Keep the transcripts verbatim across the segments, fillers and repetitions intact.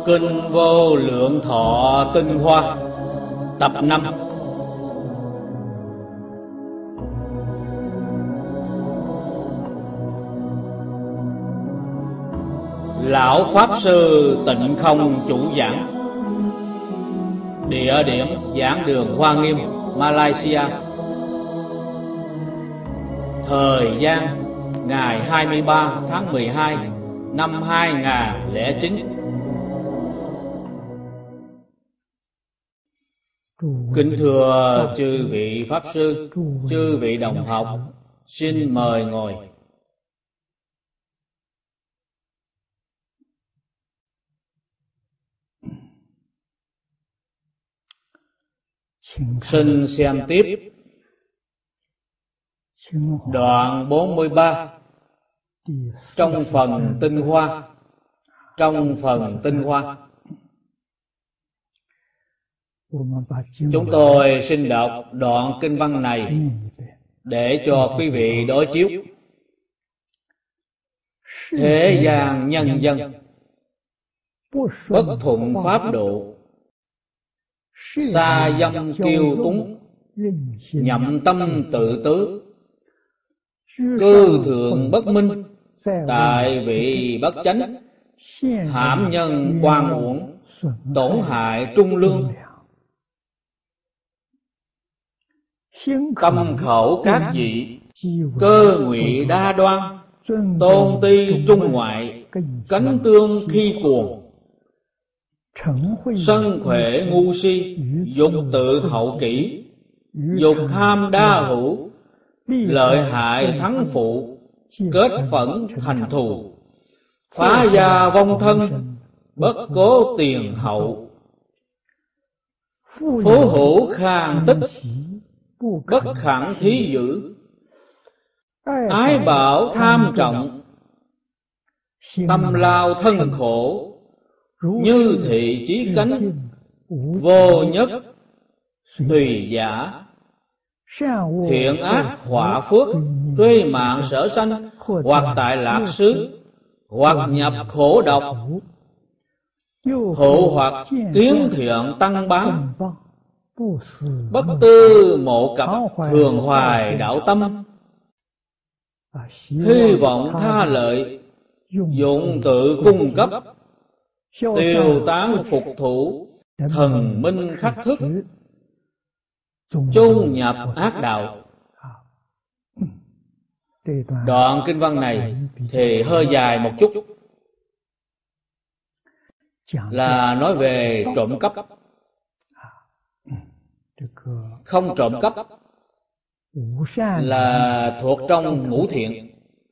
Kinh Vô Lượng Thọ Tinh Hoa Tập năm. Lão Pháp Sư Tịnh Không chủ giảng. Địa điểm giảng đường Hoa Nghiêm, Malaysia. Thời gian ngày hai mươi ba tháng mười hai năm hai nghìn không trăm lẻ chín. Kính thưa chư vị Pháp Sư, chư vị đồng học, xin mời ngồi. Xin xem tiếp đoạn bốn mươi ba trong phần tinh hoa. Trong phần tinh hoa, chúng tôi xin đọc đoạn kinh văn này để cho quý vị đối chiếu. Thế gian nhân dân bất thuận pháp độ, xa dâm kiêu túng, nhậm tâm tự tứ, cư thượng bất minh, tại vị bất chánh, hãm nhân quan uổng, tổn hại trung lương. Tâm khẩu các vị, cơ ngụy đa đoan, tôn ti trung ngoại, cánh tương khi cuồng, sân khỏe ngu si, dục tự hậu kỷ, dục tham đa hữu, lợi hại thắng phụ, kết phẫn thành thù, phá gia vong thân, bất cố tiền hậu, phú hữu khang tích, bất khẳng thí dữ, ái bảo tham trọng, tâm lao thân khổ, như thị chí cánh, vô nhất tùy giả, thiện ác họa phước, tuế mạng sở sanh, hoặc tại lạc xứ, hoặc nhập khổ độc, hộ hoặc kiến thiện tăng bán, bất tư mộ cập, thường hoài đạo tâm, hy vọng tha lợi, dụng tự cung cấp, tiêu tán phục thủ, thần minh khắc thức, chung nhập ác đạo. Đoạn kinh văn này thì hơi dài một chút, là nói về trộm cắp. Không trộm cắp là thuộc trong ngũ thiện.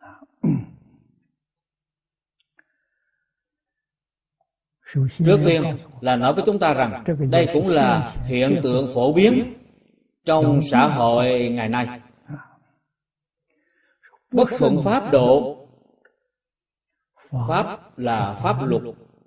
Trước tiên là nói với chúng ta rằng đây cũng là hiện tượng phổ biến trong xã hội ngày nay. Bất thuận pháp độ, pháp là pháp luật,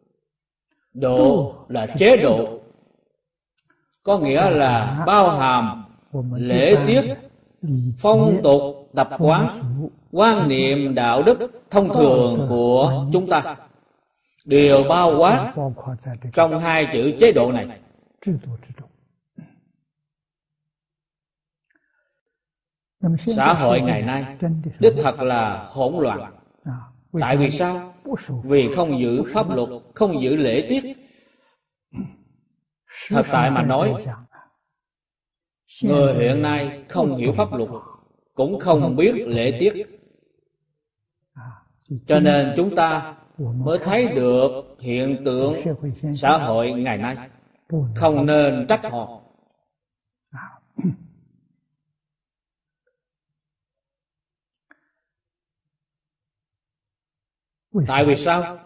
độ là chế độ, có nghĩa là bao hàm lễ tiết, phong tục, tập quán, quan niệm đạo đức thông thường của chúng ta, đều bao quát trong hai chữ chế độ này. Xã hội ngày nay đích thật là hỗn loạn. Tại vì sao? Vì không giữ pháp luật, không giữ lễ tiết. Thật tại mà nói, người hiện nay không hiểu pháp luật, cũng không biết lễ tiết, cho nên chúng ta mới thấy được hiện tượng xã hội ngày nay. Không nên trách họ. Tại vì sao?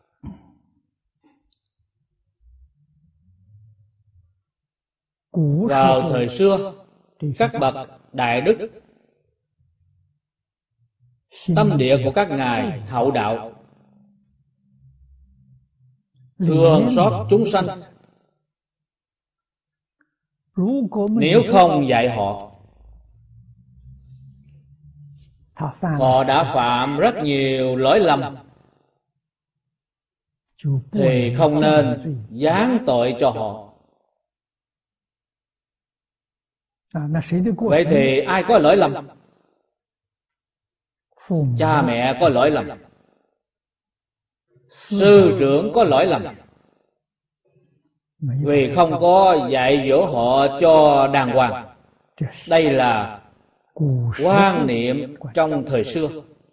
Vào thời xưa, các bậc đại đức, tâm địa của các ngài hậu đạo, thương xót chúng sanh. Nếu không dạy họ, họ đã phạm rất nhiều lỗi lầm, thì không nên giáng tội cho họ. Vậy thì ai có lỗi lầm? Cha mẹ có lỗi lầm, sư trưởng có lỗi lầm, vì không có dạy dỗ họ cho đàng hoàng. Đây là quan niệm trong thời xưa.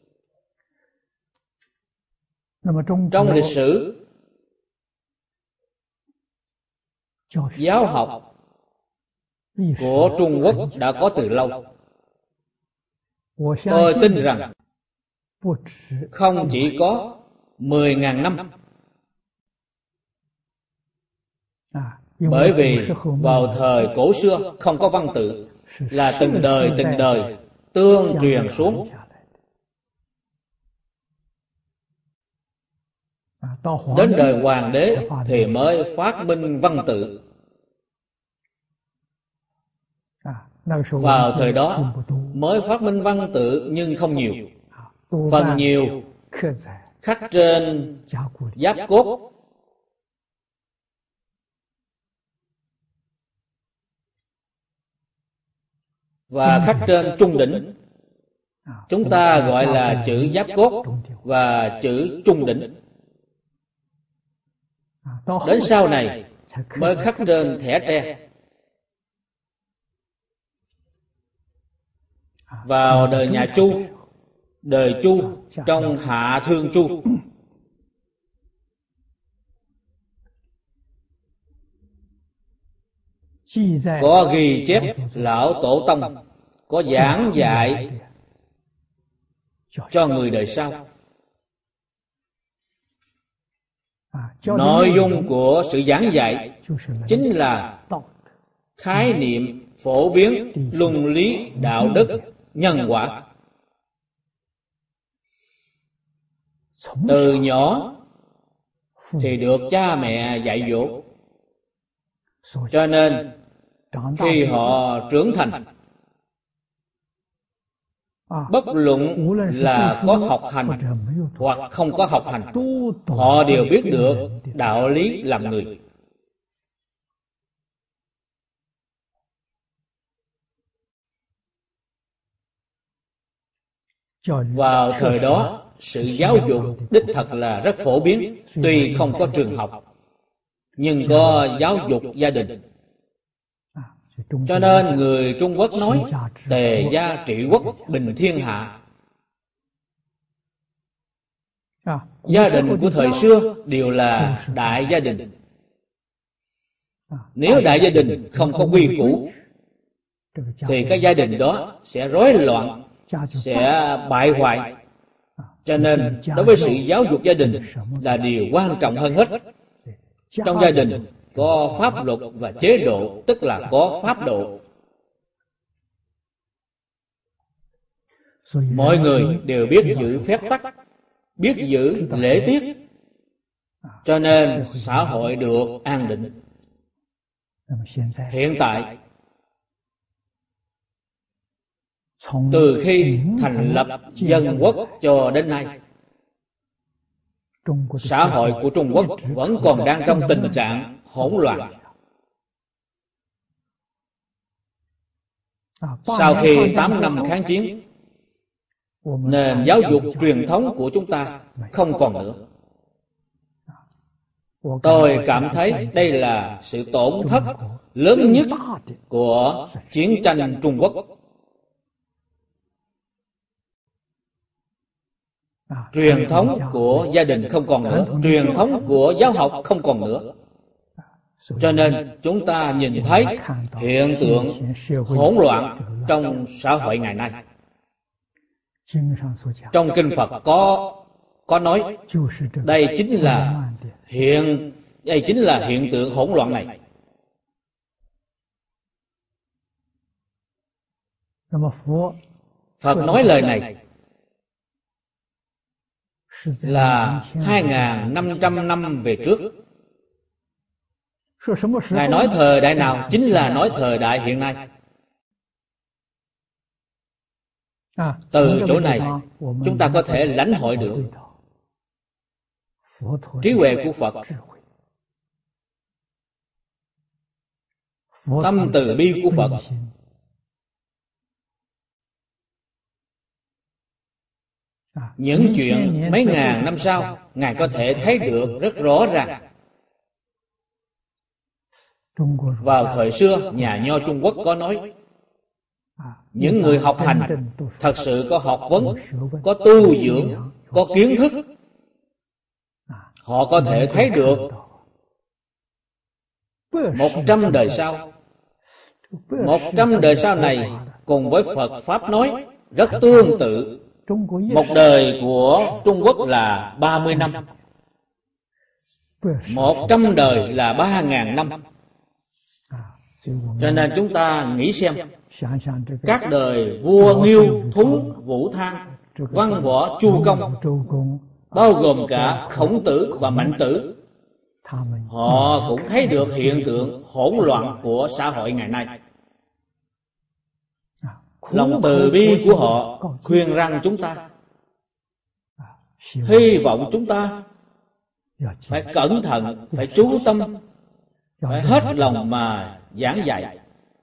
Trong lịch sử giáo học của Trung Quốc đã có từ lâu. Tôi tin rằng không chỉ có mười ngàn năm, bởi vì vào thời cổ xưa không có văn tự, là từng đời từng đời tương truyền xuống. Đến đời hoàng đế thì mới phát minh văn tự. Vào thời đó mới phát minh văn tự nhưng không nhiều. Phần nhiều khắc trên giáp cốt, và khắc trên trung đỉnh. Chúng ta gọi là chữ giáp cốt và chữ trung đỉnh. Đến sau này mới khắc trên thẻ tre. Vào đời nhà Chu, đời Chu trong Hạ Thương Chu, có ghi chép lão tổ tông có giảng dạy cho người đời sau. Nội dung của sự giảng dạy chính là khái niệm phổ biến luân lý đạo đức nhân quả. Từ nhỏ thì được cha mẹ dạy dỗ, cho nên khi họ trưởng thành, bất luận là có học hành hoặc không có học hành, họ đều biết được đạo lý làm người. Vào thời đó, sự giáo dục đích thật là rất phổ biến. Tuy không có trường học, nhưng có giáo dục gia đình. Cho nên người Trung Quốc nói tề gia trị quốc, bình thiên hạ. Gia đình của thời xưa đều là đại gia đình. Nếu đại gia đình không có quy củ thì cái gia đình đó sẽ rối loạn, sẽ bại hoại. Cho nên đối với sự giáo dục gia đình là điều quan trọng hơn hết. Trong gia đình có pháp luật và chế độ, tức là có pháp độ. Mọi người đều biết giữ phép tắc, biết giữ lễ tiết, cho nên xã hội được an định. Hiện tại, từ khi thành lập dân quốc cho đến nay, xã hội của Trung Quốc vẫn còn đang trong tình trạng hỗn loạn. Sau khi tám năm kháng chiến, nền giáo dục truyền thống của chúng ta không còn nữa. Tôi cảm thấy đây là sự tổn thất lớn nhất của chiến tranh Trung Quốc. Truyền thống của gia đình không còn nữa, truyền thống của giáo học không còn nữa. Cho nên chúng ta nhìn thấy hiện tượng hỗn loạn trong xã hội ngày nay. Trong kinh Phật có có nói đây chính là hiện đây chính là hiện tượng hỗn loạn này. Phật nói lời này là hai nghìn năm trăm năm về trước. Ngài nói thời đại nào? Chính là nói thời đại hiện nay. Từ chỗ này chúng ta có thể lãnh hội được trí huệ của Phật, tâm từ bi của Phật, những chuyện mấy ngàn năm sau Ngài có thể thấy được rất rõ ràng. Vào thời xưa, nhà nho Trung Quốc có nói, những người học hành thật sự có học vấn, có tu dưỡng, có kiến thức, họ có thể thấy được một trăm đời sau. Một trăm đời sau này cùng với Phật Pháp nói rất tương tự. Một đời của Trung Quốc là ba mươi năm, một trăm đời là ba ngàn năm. Cho nên chúng ta nghĩ xem, các đời vua Nghiêu, Thuấn, Vũ Thang, Văn Võ, Chu Công, bao gồm cả Khổng Tử và Mạnh Tử, họ cũng thấy được hiện tượng hỗn loạn của xã hội ngày nay. Lòng từ bi của họ khuyên rằng chúng ta, hy vọng chúng ta phải cẩn thận, phải chú tâm, phải hết lòng mà giảng dạy.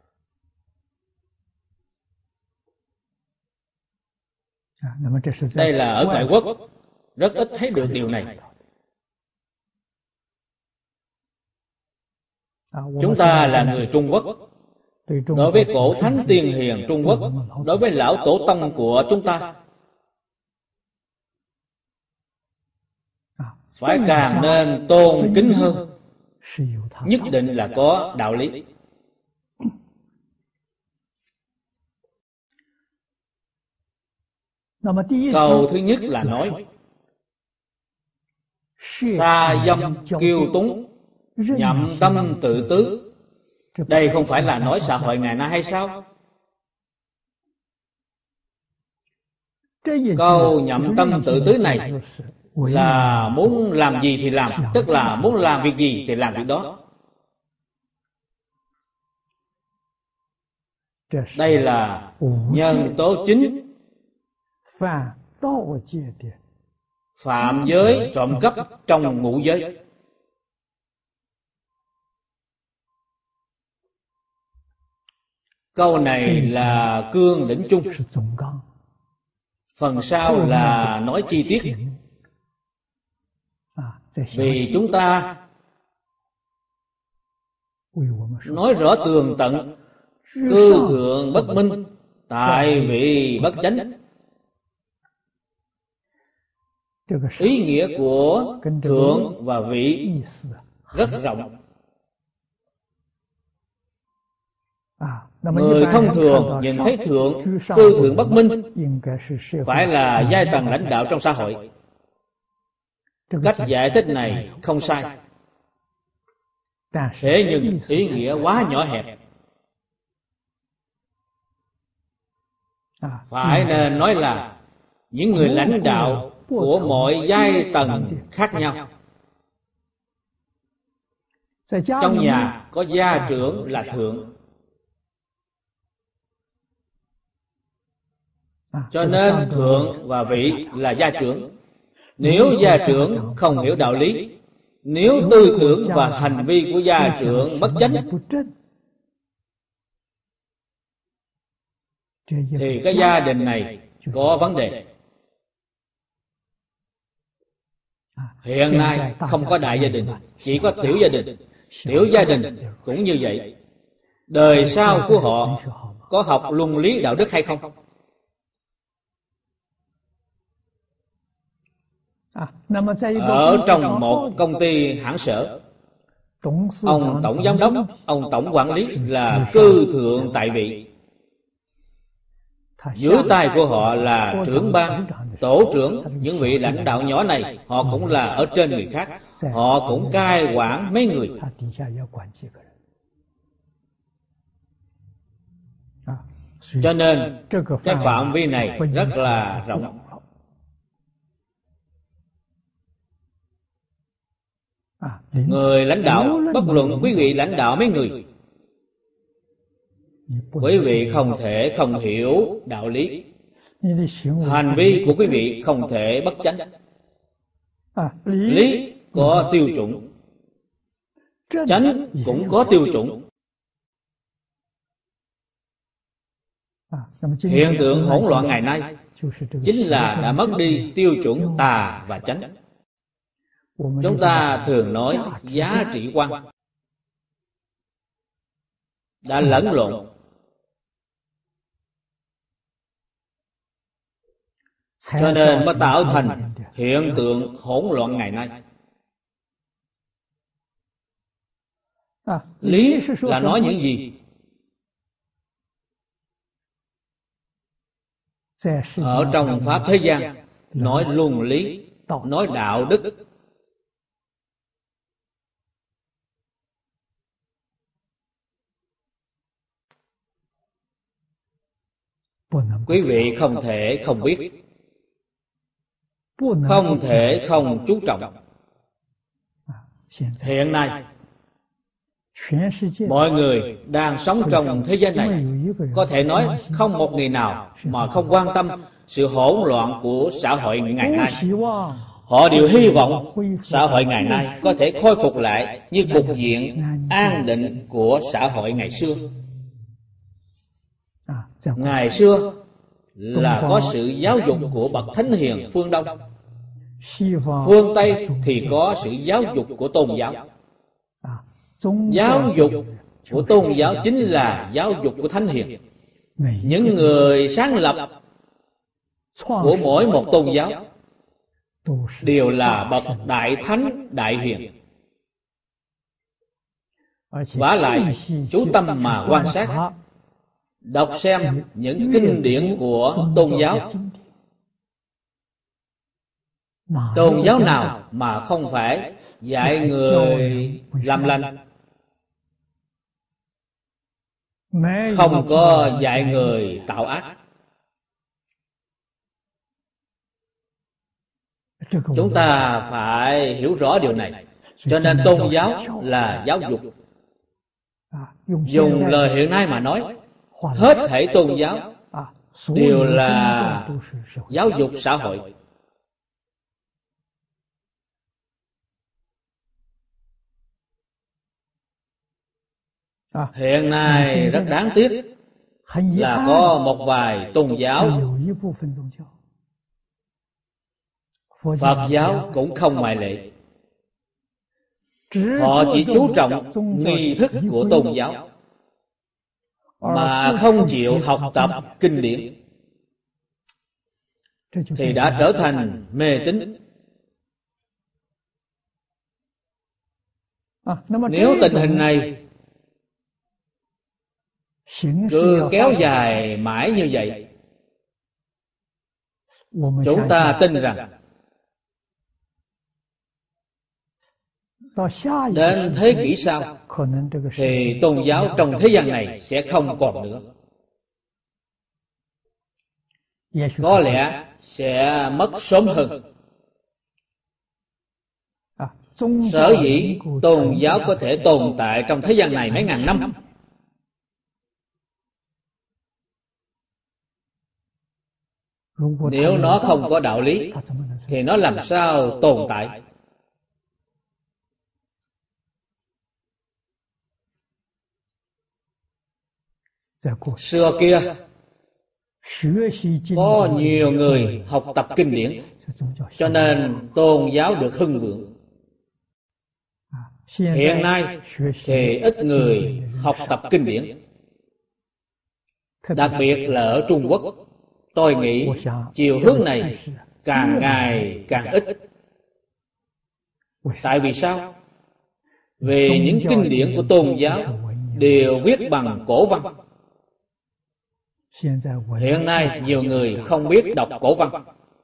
Đây là ở ngoại quốc rất ít thấy được điều này. Chúng ta là người Trung Quốc, đối với cổ thánh tiên hiền Trung Quốc, đối với lão tổ tông của chúng ta, phải càng nên tôn kính hơn, nhất định là có đạo lý. Câu thứ nhất là nói xa dâm kiêu túng, nhậm tâm tự tứ. Đây không phải là nói xã hội ngày nay hay sao? Câu nhậm tâm tự tứ này là muốn làm gì thì làm, tức là muốn làm việc gì thì làm việc đó. Đây là nhân tố chính phạm giới trộm cắp trong ngũ giới. Câu này là cương lĩnh chung, phần sau là nói chi tiết. Vì chúng ta nói rõ tường tận, cư thượng bất minh, tại vị bất chánh. Ý nghĩa của thượng và vị rất rộng. Người thông thường nhìn thấy thượng, cư thượng bất minh, phải là giai tầng lãnh đạo trong xã hội. Cách giải thích này không sai, thế nhưng ý nghĩa quá nhỏ hẹp. Phải nên nói là những người lãnh đạo của mọi giai tầng khác nhau. Trong nhà có gia trưởng là thượng, cho nên thượng và vị là gia trưởng. Nếu gia trưởng không hiểu đạo lý, nếu tư tưởng và hành vi của gia trưởng bất chánh, thì cái gia đình này có vấn đề. Hiện nay không có đại gia đình, chỉ có tiểu gia đình. Tiểu gia đình cũng như vậy. Đời sau của họ có học luân lý đạo đức hay không? Ở trong một công ty hãng sở, ông tổng giám đốc, ông tổng quản lý là cư thượng tại vị. Dưới tay của họ là trưởng ban, tổ trưởng. Những vị lãnh đạo nhỏ này họ cũng là ở trên người khác, họ cũng cai quản mấy người. Cho nên cái phạm vi này rất là rộng. Người lãnh đạo, bất luận quý vị lãnh đạo mấy người, quý vị không thể không hiểu đạo lý. Hành vi của quý vị không thể bất chánh. Lý có tiêu chuẩn, chánh cũng có tiêu chuẩn. Hiện tượng hỗn loạn ngày nay chính là đã mất đi tiêu chuẩn tà và chánh. Chúng ta thường nói giá trị quan đã lẫn lộn, cho nên mới tạo thành hiện tượng hỗn loạn ngày nay. Lý là nói những gì? Ở trong pháp thế gian nói luân lý, nói đạo đức. Quý vị không thể không biết, không thể không chú trọng. Hiện nay mọi người đang sống trong thế gian này, có thể nói không một người nào mà không quan tâm sự hỗn loạn của xã hội ngày nay. Họ đều hy vọng xã hội ngày nay có thể khôi phục lại như cục diện an định của xã hội ngày xưa. Ngày xưa là có sự giáo dục của bậc thánh hiền phương Đông, phương Tây thì có sự giáo dục của tôn giáo. Giáo dục của tôn giáo chính là giáo dục của thánh hiền. Những người sáng lập của mỗi một tôn giáo đều là bậc đại thánh đại hiền. Vả lại chú tâm mà quan sát, đọc xem những kinh điển của tôn giáo. Tôn giáo nào mà không phải dạy người làm lành, không có dạy người tạo ác. Chúng ta phải hiểu rõ điều này. Cho nên tôn giáo là giáo dục. Dùng lời hiện nay mà nói, hết thảy tôn giáo đều là giáo dục xã hội. Hiện nay rất đáng tiếc là có một vài tôn giáo, Phật giáo cũng không ngoại lệ. Họ chỉ chú trọng nghi thức của tôn giáo mà không chịu học tập kinh điển, thì đã trở thành mê tín. Nếu tình hình này cứ kéo dài mãi như vậy, chúng ta tin rằng đến thế kỷ sau thì tôn giáo trong thế gian này sẽ không còn nữa. Có lẽ sẽ mất sớm hơn. Sở dĩ tôn giáo có thể tồn tại trong thế gian này mấy ngàn năm, nếu nó không có đạo lý thì nó làm sao tồn tại? Xưa kia có nhiều người học tập kinh điển, cho nên tôn giáo được hưng vượng. Hiện nay thì ít người học tập kinh điển, đặc biệt là ở Trung Quốc. Tôi nghĩ chiều hướng này càng ngày càng ít. Tại vì sao? Vì những kinh điển của tôn giáo đều viết bằng cổ văn. Hiện nay nhiều người không biết đọc cổ văn.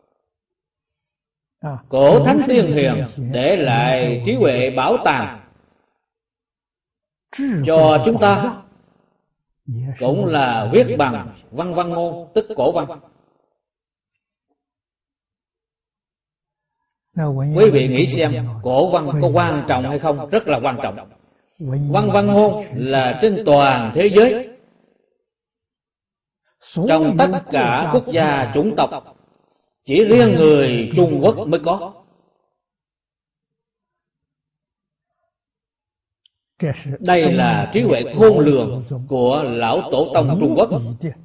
Cổ thánh tiên hiền để lại trí huệ bảo tàng cho chúng ta cũng là viết bằng văn văn ngôn, tức cổ văn. Quý vị nghĩ xem, cổ văn có quan trọng hay không? Rất là quan trọng. Văn văn ngôn là trên toàn thế giới, trong tất cả quốc gia chủng tộc, chỉ riêng người Trung Quốc mới có. Đây là trí huệ khôn lường của Lão Tổ Tông Trung Quốc.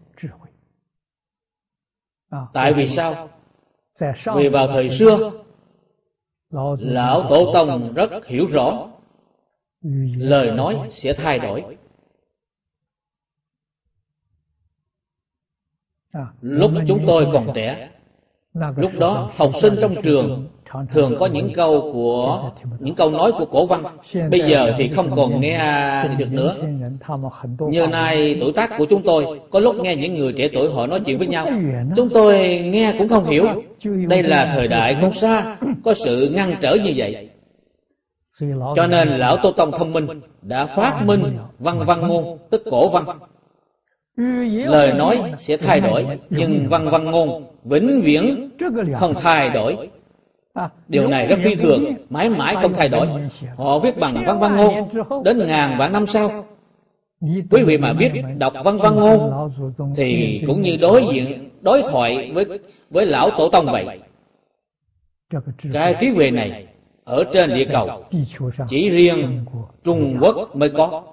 Tại vì sao? Vì vào thời xưa, Lão Tổ Tông rất hiểu rõ lời nói sẽ thay đổi. Lúc chúng tôi còn trẻ, lúc đó học sinh trong trường thường có những câu của những câu nói của cổ văn. Bây giờ thì không còn nghe được nữa. Như nay tuổi tác của chúng tôi, có lúc nghe những người trẻ tuổi họ nói chuyện với nhau, chúng tôi nghe cũng không hiểu. Đây là thời đại không xa, có sự ngăn trở như vậy. Cho nên Lão Tổ Tông thông minh đã phát minh văn văn ngôn, tức cổ văn. Lời nói sẽ thay đổi, nhưng văn văn ngôn vĩnh viễn không thay đổi. Điều này rất phi thường, mãi mãi không thay đổi. Họ viết bằng văn văn ngôn đến ngàn vạn năm sau. Quý vị mà biết đọc văn văn ngôn thì cũng như đối diện đối thoại với với Lão Tổ Tông vậy. Cái trí huệ này ở trên địa cầu chỉ riêng Trung Quốc mới có.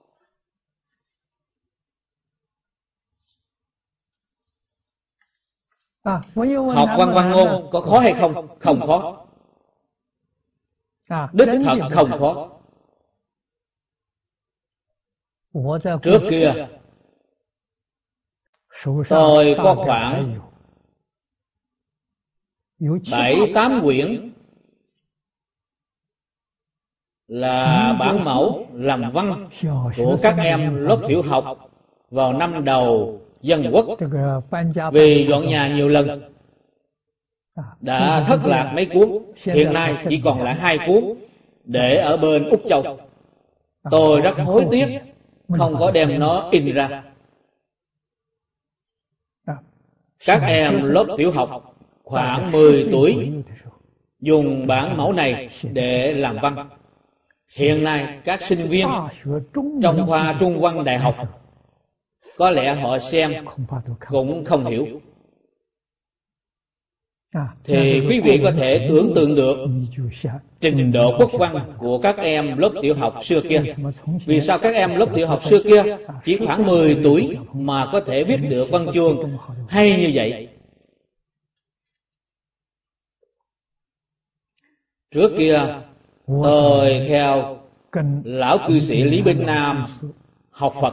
Học văn văn ngôn có khó hay không? Không khó. Đích thật không khó. Trước kia tôi có khoảng bảy tám quyển là bản mẫu làm văn của các em lớp tiểu học vào năm đầu Dân Quốc. Vì dọn nhà nhiều lần đã thất lạc mấy cuốn, hiện nay chỉ còn lại hai cuốn để ở bên Úc Châu. Tôi rất hối tiếc không có đem nó in ra. Các em lớp tiểu học khoảng mười tuổi dùng bản mẫu này để làm văn. Hiện nay các sinh viên trong khoa Trung văn đại học có lẽ họ xem cũng không hiểu. Thì quý vị có thể tưởng tượng được trình độ quốc văn của các em lớp tiểu học xưa kia. Vì sao các em lớp tiểu học xưa kia chỉ khoảng mười tuổi mà có thể viết được văn chương hay như vậy? Trước kia tôi theo lão cư sĩ Lý Binh Nam học Phật.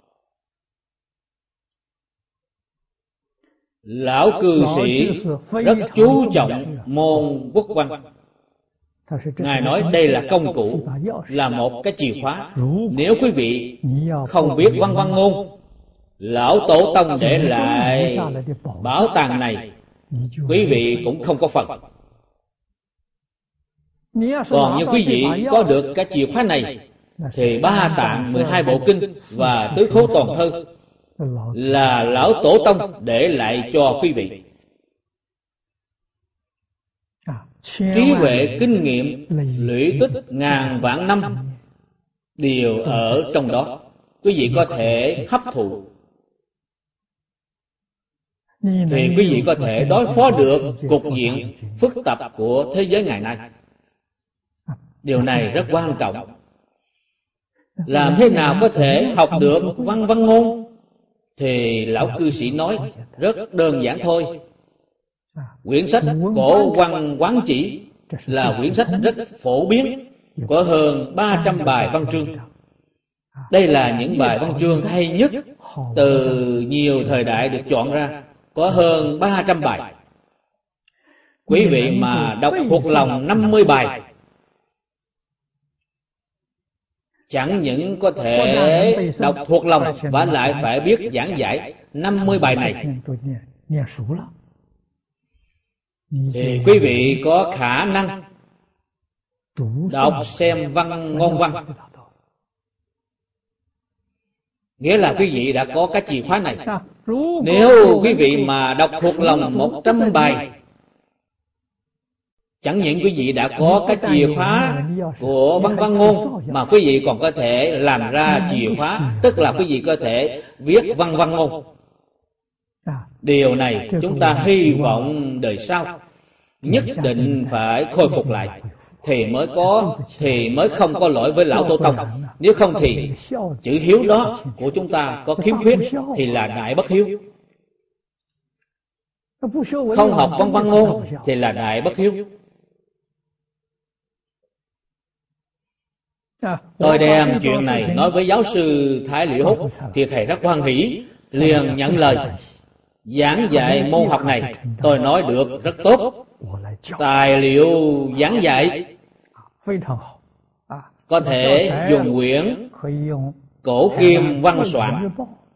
Lão cư sĩ rất chú trọng môn quốc văn. Ngài nói đây là công cụ, là một cái chìa khóa. Nếu quý vị không biết văn văn ngôn, Lão Tổ Tông để lại bảo tàng này, quý vị cũng không có phần. Còn như quý vị có được cái chìa khóa này, thì ba tạng, mười hai bộ kinh và tứ khố toàn thư là Lão Tổ Tông để lại cho quý vị. Trí huệ kinh nghiệm lũy tích ngàn vạn năm đều ở trong đó, quý vị có thể hấp thụ, thì quý vị có thể đối phó được cục diện phức tạp của thế giới ngày nay. Điều này rất quan trọng. Làm thế nào có thể học được văn văn ngôn? Thì lão cư sĩ nói rất đơn giản thôi. Quyển sách Cổ Văn Quán Chỉ là quyển sách rất phổ biến, có hơn ba trăm bài văn chương. Đây là những bài văn chương hay nhất từ nhiều thời đại được chọn ra, có hơn ba trăm bài. Quý vị mà đọc thuộc lòng năm mươi bài, chẳng những có thể đọc thuộc lòng và lại phải biết giảng giải năm mươi bài này, thì quý vị có khả năng đọc xem văn ngôn văn. Nghĩa là quý vị đã có cái chìa khóa này. Nếu quý vị mà đọc thuộc lòng một trăm bài, chẳng những quý vị đã có cái chìa khóa của văn văn ngôn, mà quý vị còn có thể làm ra chìa khóa, tức là quý vị có thể viết văn văn ngôn. Điều này chúng ta hy vọng đời sau nhất định phải khôi phục lại. thì mới có thì mới không có lỗi với lão tổ tông. Nếu không thì chữ hiếu đó của chúng ta có khiếm khuyết thì là đại bất hiếu. Không học văn văn ngôn thì là đại bất hiếu. Tôi đem chuyện này nói với giáo sư Thái Liễu Húc thì thầy rất hoan hỷ, liền nhận lời. Giảng dạy môn học này tôi nói được rất tốt. Tài liệu giảng dạy có thể dùng quyển Cổ Kim Văn Soạn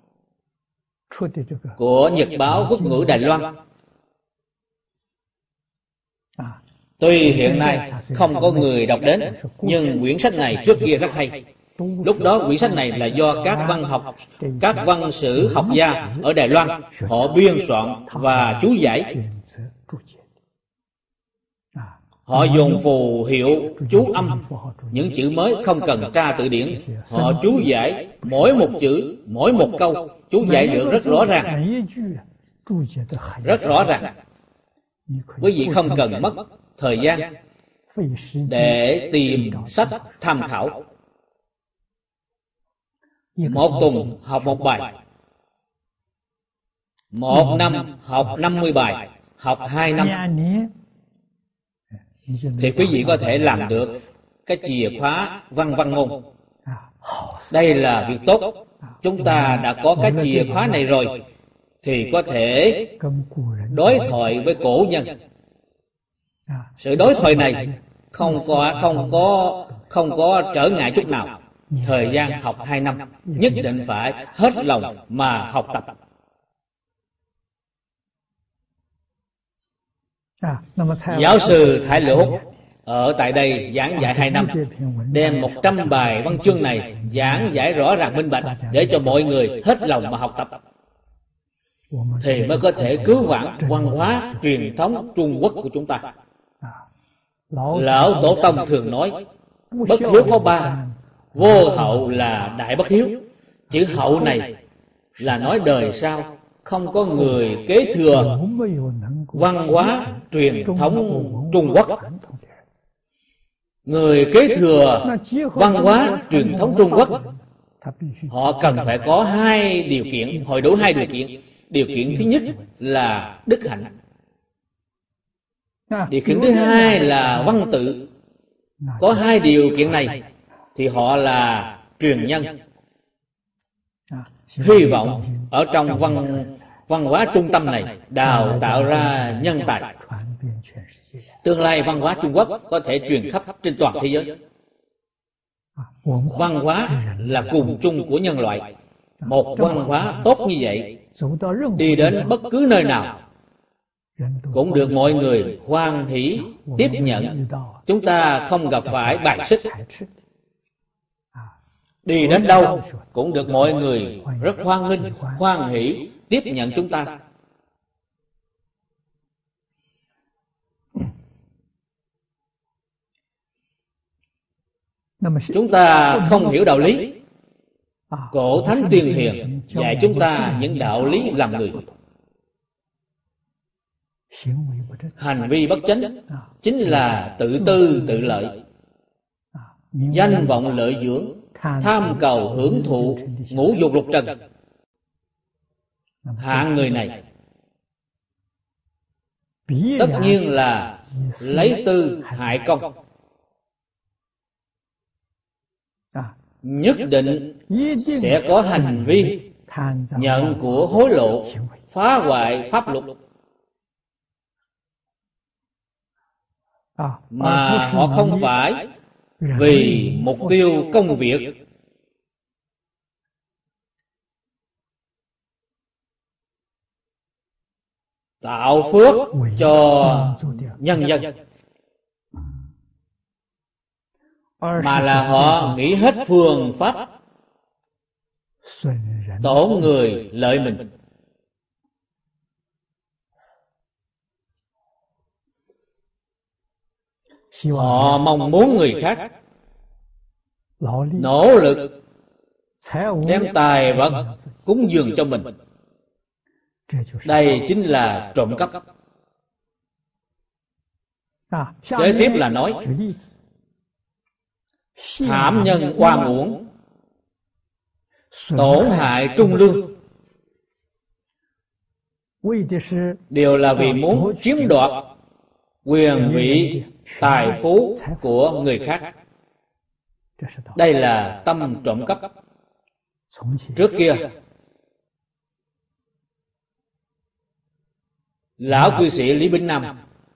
của Nhật báo Quốc ngữ Đài Loan. Tuy hiện nay không có người đọc đến, nhưng quyển sách này trước kia rất hay. Lúc đó quyển sách này là do các văn học, các văn sử học gia ở Đài Loan họ biên soạn và chú giải. Họ dùng phù hiệu chú âm, những chữ mới không cần tra từ điển. Họ chú giải mỗi một chữ, mỗi một câu, chú giải được rất rõ ràng. Rất rõ ràng. Quý vị không cần mất thời gian để tìm sách tham khảo. Một tuần học một bài, một năm học năm mươi bài, học hai năm thì quý vị có thể làm được cái chìa khóa văn văn ngôn. Đây là việc tốt. Chúng ta đã có cái chìa khóa này rồi thì có thể đối thoại với cổ nhân. Sự đối thoại này không có không có không có trở ngại chút nào. Thời gian học hai năm, nhất định phải hết lòng mà học tập. Giáo sư Thái Liễu Húc ở tại đây giảng dạy hai năm, đem một trăm bài văn chương này giảng giải rõ ràng minh bạch để cho mọi người hết lòng mà học tập, thì mới có thể cứu vãn văn hóa truyền thống Trung Quốc của chúng ta. Lão Tổ Tông thường nói bất hiếu có ba, vô hậu là đại bất hiếu. Chữ hậu này là nói đời sau không có người kế thừa văn hóa truyền thống Trung Quốc. Người kế thừa văn hóa truyền thống Trung Quốc, họ cần phải có hai điều kiện, hội đủ hai điều kiện. Điều kiện thứ nhất là đức hạnh, điều kiện thứ hai là văn tự. Có hai điều kiện này thì họ là truyền nhân. Hy vọng ở trong văn văn hóa trung tâm này đào tạo ra nhân tài. Tương lai văn hóa Trung Quốc có thể truyền khắp trên toàn thế giới. Văn hóa là cùng chung của nhân loại. Một văn hóa tốt như vậy, đi đến bất cứ nơi nào cũng được mọi người hoan hỷ tiếp nhận. Chúng ta không gặp phải bài xích. Đi đến đâu cũng được mọi người rất hoan nghênh, hoan hỷ tiếp nhận chúng ta. Chúng ta không hiểu đạo lý, Cổ Thánh Tiên Hiền dạy chúng ta những đạo lý làm người. Hành vi bất chánh chính là tự tư tự lợi, danh vọng lợi dưỡng, tham cầu hưởng thụ, ngũ dục lục trần. Hạng người này tất nhiên là lấy tư hại công, nhất định sẽ có hành vi nhận của hối lộ, phá hoại pháp luật, mà họ không phải vì mục tiêu công việc. Tạo phước cho nhân dân, mà là họ nghĩ hết phương pháp tổn người lợi mình. Họ mong muốn người khác nỗ lực đem tài vật cúng dường cho mình. Đây chính là trộm cắp. Kế tiếp là nói hãm nhân oan uổng, tổn hại trung lương, đều là vì muốn chiếm đoạt quyền vị, tài phú của người khác. Đây là tâm trộm cắp. Trước kia, lão cư sĩ Lý Bính Nam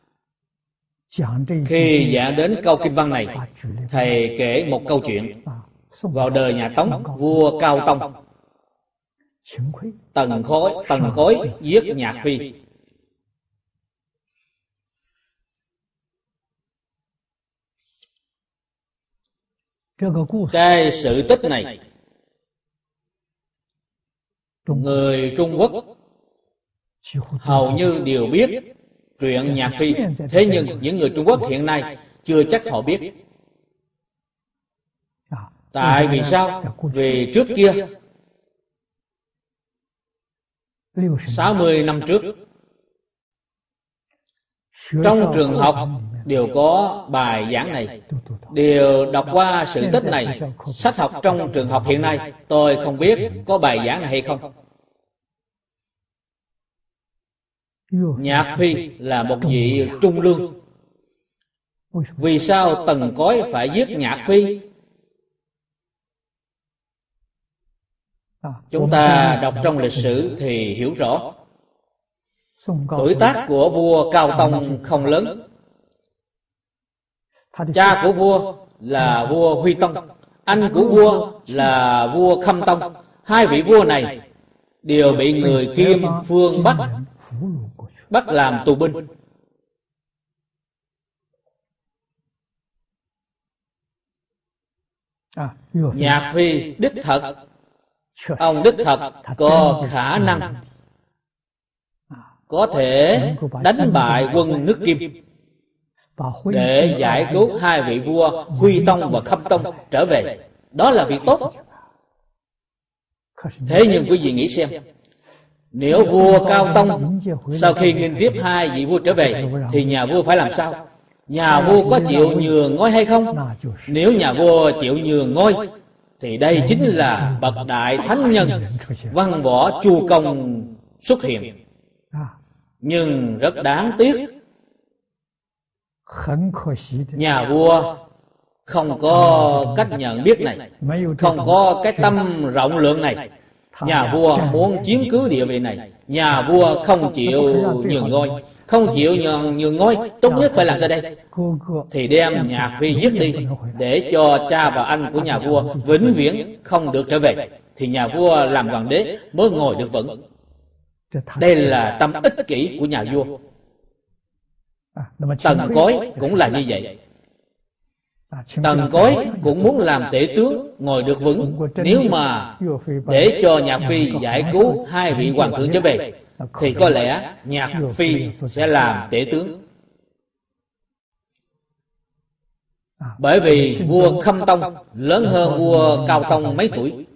khi giảng đến câu kinh văn này, thầy kể một câu chuyện. Vào đời nhà Tống, vua Cao Tông tần khối tần cối giết Nhạc Phi. Cái sự tích này, người Trung Quốc hầu như đều biết chuyện Nhạc Phi. Thế nhưng những người Trung Quốc hiện nay chưa chắc họ biết. Tại vì sao? Vì trước kia, sáu mươi năm trước, trong trường học đều có bài giảng này, đều đọc qua sự tích này. Sách học trong trường học hiện nay tôi không biết có bài giảng này hay không. Nhạc Phi là một vị trung lương. Vì sao Tần Cối phải giết Nhạc Phi? Chúng ta đọc trong lịch sử thì hiểu rõ. Tuổi tác của vua Cao Tông không lớn. Cha của vua là vua Huy Tông, anh của vua là vua Khâm Tông. Hai vị vua này đều bị người Kim phương bắt bắt làm tù binh. Nhạc Phi đích thật, ông đích thật có khả năng có thể đánh bại quân nước Kim để giải cứu hai vị vua Huy Tông và Khâm Tông trở về. Đó là việc tốt. Thế nhưng quý vị nghĩ xem, nếu vua Cao Tông sau khi nghênh tiếp hai vị vua trở về thì nhà vua phải làm sao? Nhà vua có chịu nhường ngôi hay không? Nếu nhà vua chịu nhường ngôi thì đây chính là bậc đại thánh nhân văn võ Chu Công xuất hiện. Nhưng rất đáng tiếc, nhà vua không có cách nhận biết này, không có cái tâm rộng lượng này. Nhà vua muốn chiếm cứ địa vị này, nhà vua không chịu nhường ngôi. Không chịu nhường, nhường ngôi, tốt nhất phải làm sao đây? Thì đem Nhạc Phi giết đi, để cho cha và anh của nhà vua vĩnh viễn không được trở về. Thì nhà vua làm hoàng đế mới ngồi được vững. Đây là tâm ích kỷ của nhà vua. Tần Cối cũng là như vậy. Tần Cối cũng muốn làm tể tướng ngồi được vững. Nếu mà để cho Nhạc Phi giải cứu hai vị hoàng thượng trở về thì có lẽ Nhạc Phi sẽ làm tể tướng. Bởi vì vua Khâm Tông lớn hơn vua Cao Tông mấy tuổi,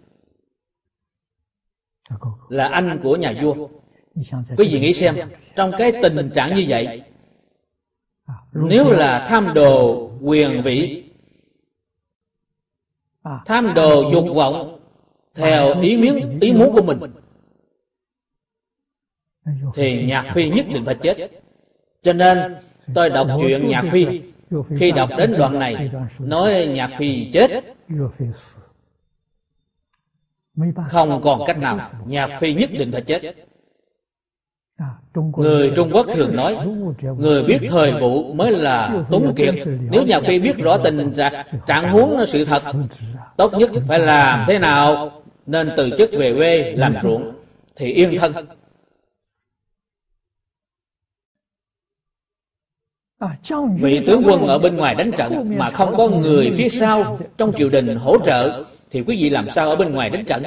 là anh của nhà vua. Quý vị nghĩ xem, trong cái tình trạng như vậy, nếu là tham đồ quyền vị, tham đồ dục vọng theo ý miếng ý muốn của mình, thì Nhạc Phi nhất định phải chết. Cho nên tôi đọc chuyện Nhạc Phi, khi đọc đến đoạn này nói Nhạc Phi chết, không còn cách nào, Nhạc Phi nhất định phải chết. Người Trung Quốc thường nói, người biết thời vụ mới là tuấn kiệt. Nếu Nhạc Phi biết rõ tình trạng huống sự thật, tốt nhất phải làm thế nào nên từ chức về quê làm ruộng thì yên thân. Vị tướng quân ở bên ngoài đánh trận mà không có người phía sau trong triều đình hỗ trợ thì quý vị làm sao ở bên ngoài đánh trận?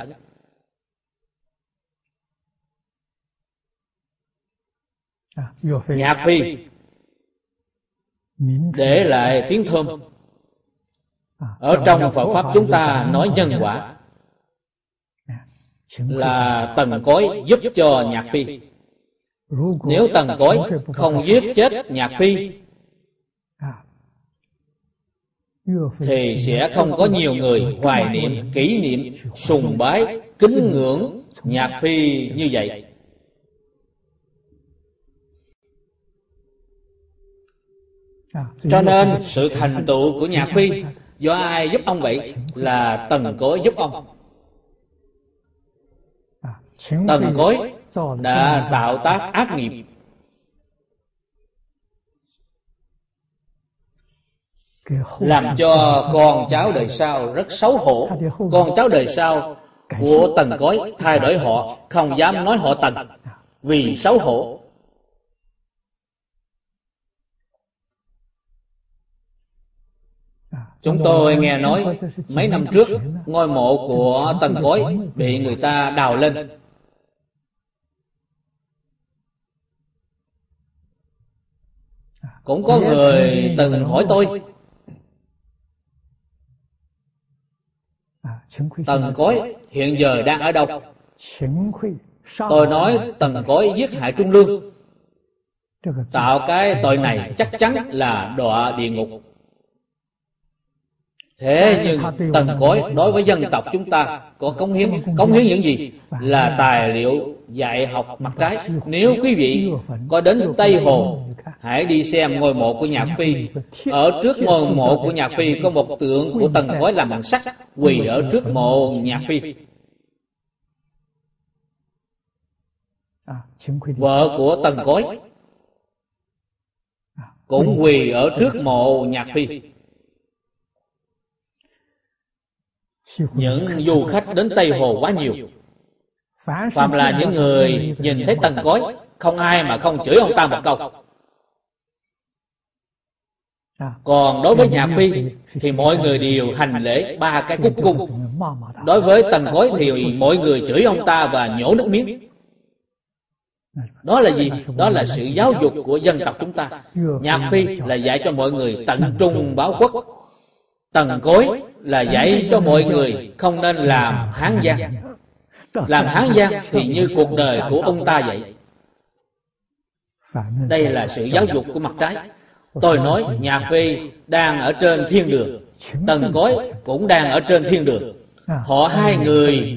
Nhạc Phi để lại tiếng thơm. Ở trong Phật Pháp chúng ta nói nhân quả, là Tần Cối giúp cho Nhạc Phi. Nếu Tần Cối không giết chết Nhạc Phi thì sẽ không có nhiều người hoài niệm, kỷ niệm, sùng bái, kính ngưỡng Nhạc Phi như vậy. Cho nên sự thành tựu của Nhạc Phi do ai giúp ông vậy? Là Tần Cối giúp ông. Tần Cối đã tạo tác ác nghiệp, làm cho con cháu đời sau rất xấu hổ. Con cháu đời sau của Tần Cối thay đổi họ, không dám nói họ Tần vì xấu hổ. Chúng tôi nghe nói mấy năm trước ngôi mộ của Tần Cối bị người ta đào lên. Cũng có người từng hỏi tôi, Tần Cối hiện giờ đang ở đâu? Tôi nói Tần Cối giết hại Trung Lương, tạo cái tội này chắc chắn là đọa địa ngục. Thế nhưng Tần Cối đối với dân tộc chúng ta có cống hiến, cống hiến những gì? Là tài liệu dạy học mặt trái. Nếu quý vị có đến Tây Hồ, hãy đi xem ngôi mộ của Nhạc Phi. Ở trước ngôi mộ của Nhạc Phi có một tượng của Tần Cối làm bằng sắt, quỳ ở trước mộ Nhạc Phi. Vợ của Tần Cối cũng quỳ ở trước mộ Nhạc Phi. Những du khách đến Tây Hồ quá nhiều. Phạm là những người nhìn thấy Tần Cối, không ai mà không chửi ông ta một câu. Còn đối với Nhạc Phi thì mọi người đều hành lễ ba cái cúc cung. Đối với Tần Cối thì mọi người chửi ông ta và nhổ nước miếng. Đó là gì? Đó là sự giáo dục của dân tộc chúng ta. Nhạc Phi là dạy cho mọi người tận trung báo quốc. Tần Cối là dạy cho mọi người không nên làm hán gian. Làm hán gian thì như cuộc đời của ông ta vậy. Đây là sự giáo dục của mặt trái. Tôi nói Nhạc Phi đang ở trên thiên đường, Tần Cối cũng đang ở trên thiên đường. Họ hai người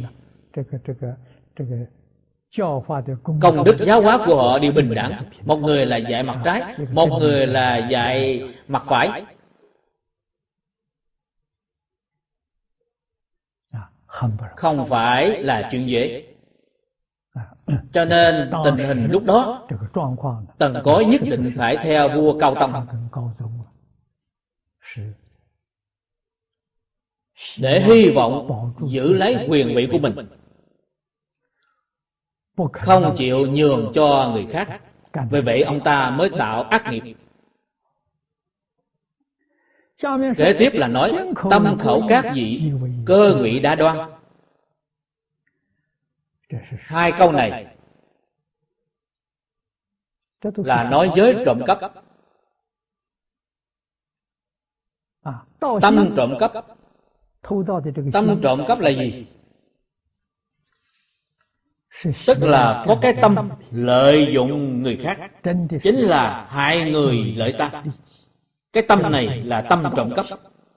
công đức giáo hóa của họ đều bình đẳng. Một người là dạy mặt trái, một người là dạy mặt phải. Không phải là chuyện dễ. Cho nên tình hình lúc đó Tần Cối nhất định phải theo vua Cao Tông để hy vọng giữ lấy quyền vị của mình, không chịu nhường cho người khác. Vì vậy ông ta mới tạo ác nghiệp. Kế tiếp là nói tâm khẩu các vị, cơ ngụy đa đoan. Hai câu này là nói giới trộm cắp. Tâm trộm cắp. Tâm trộm cắp là gì? Tức là có cái tâm lợi dụng người khác, chính là hại người lợi ta. Cái tâm này là tâm trộm cắp.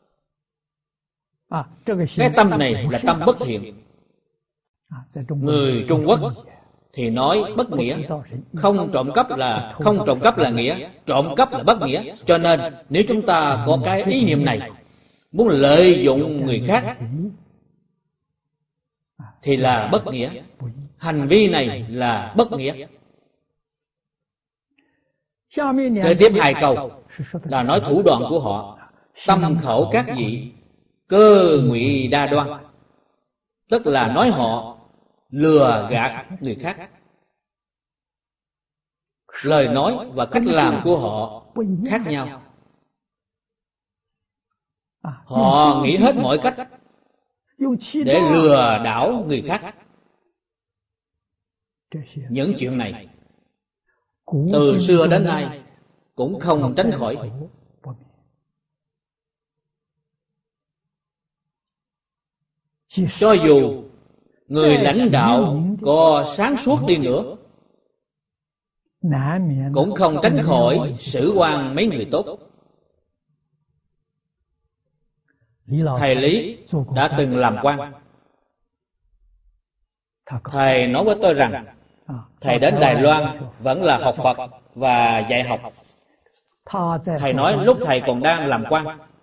Cái tâm này là tâm bất thiện. Người Trung Quốc thì nói bất nghĩa. Không trộm cắp là không trộm cắp là nghĩa, trộm cắp là bất nghĩa. Cho nên nếu chúng ta có cái ý niệm này, muốn lợi dụng người khác thì là bất nghĩa. Hành vi này là bất nghĩa. Kế tiếp hai câu là nói thủ đoạn của họ. Tâm khẩu các vị, cơ ngụy đa đoan. Tức là nói họ lừa gạt người khác. Lời nói và cách làm của họ khác nhau. Họ nghĩ hết mọi cách để lừa đảo người khác. Những chuyện này từ xưa đến nay cũng không tránh khỏi. Cho dù người lãnh đạo có sáng suốt đi nữa, cũng không tránh khỏi xử oan mấy người tốt. Thầy Lý đã từng làm quan. Thầy nói với tôi rằng thầy đến Đài Loan vẫn là học Phật và dạy học. Thầy nói lúc thầy còn đang làm quan,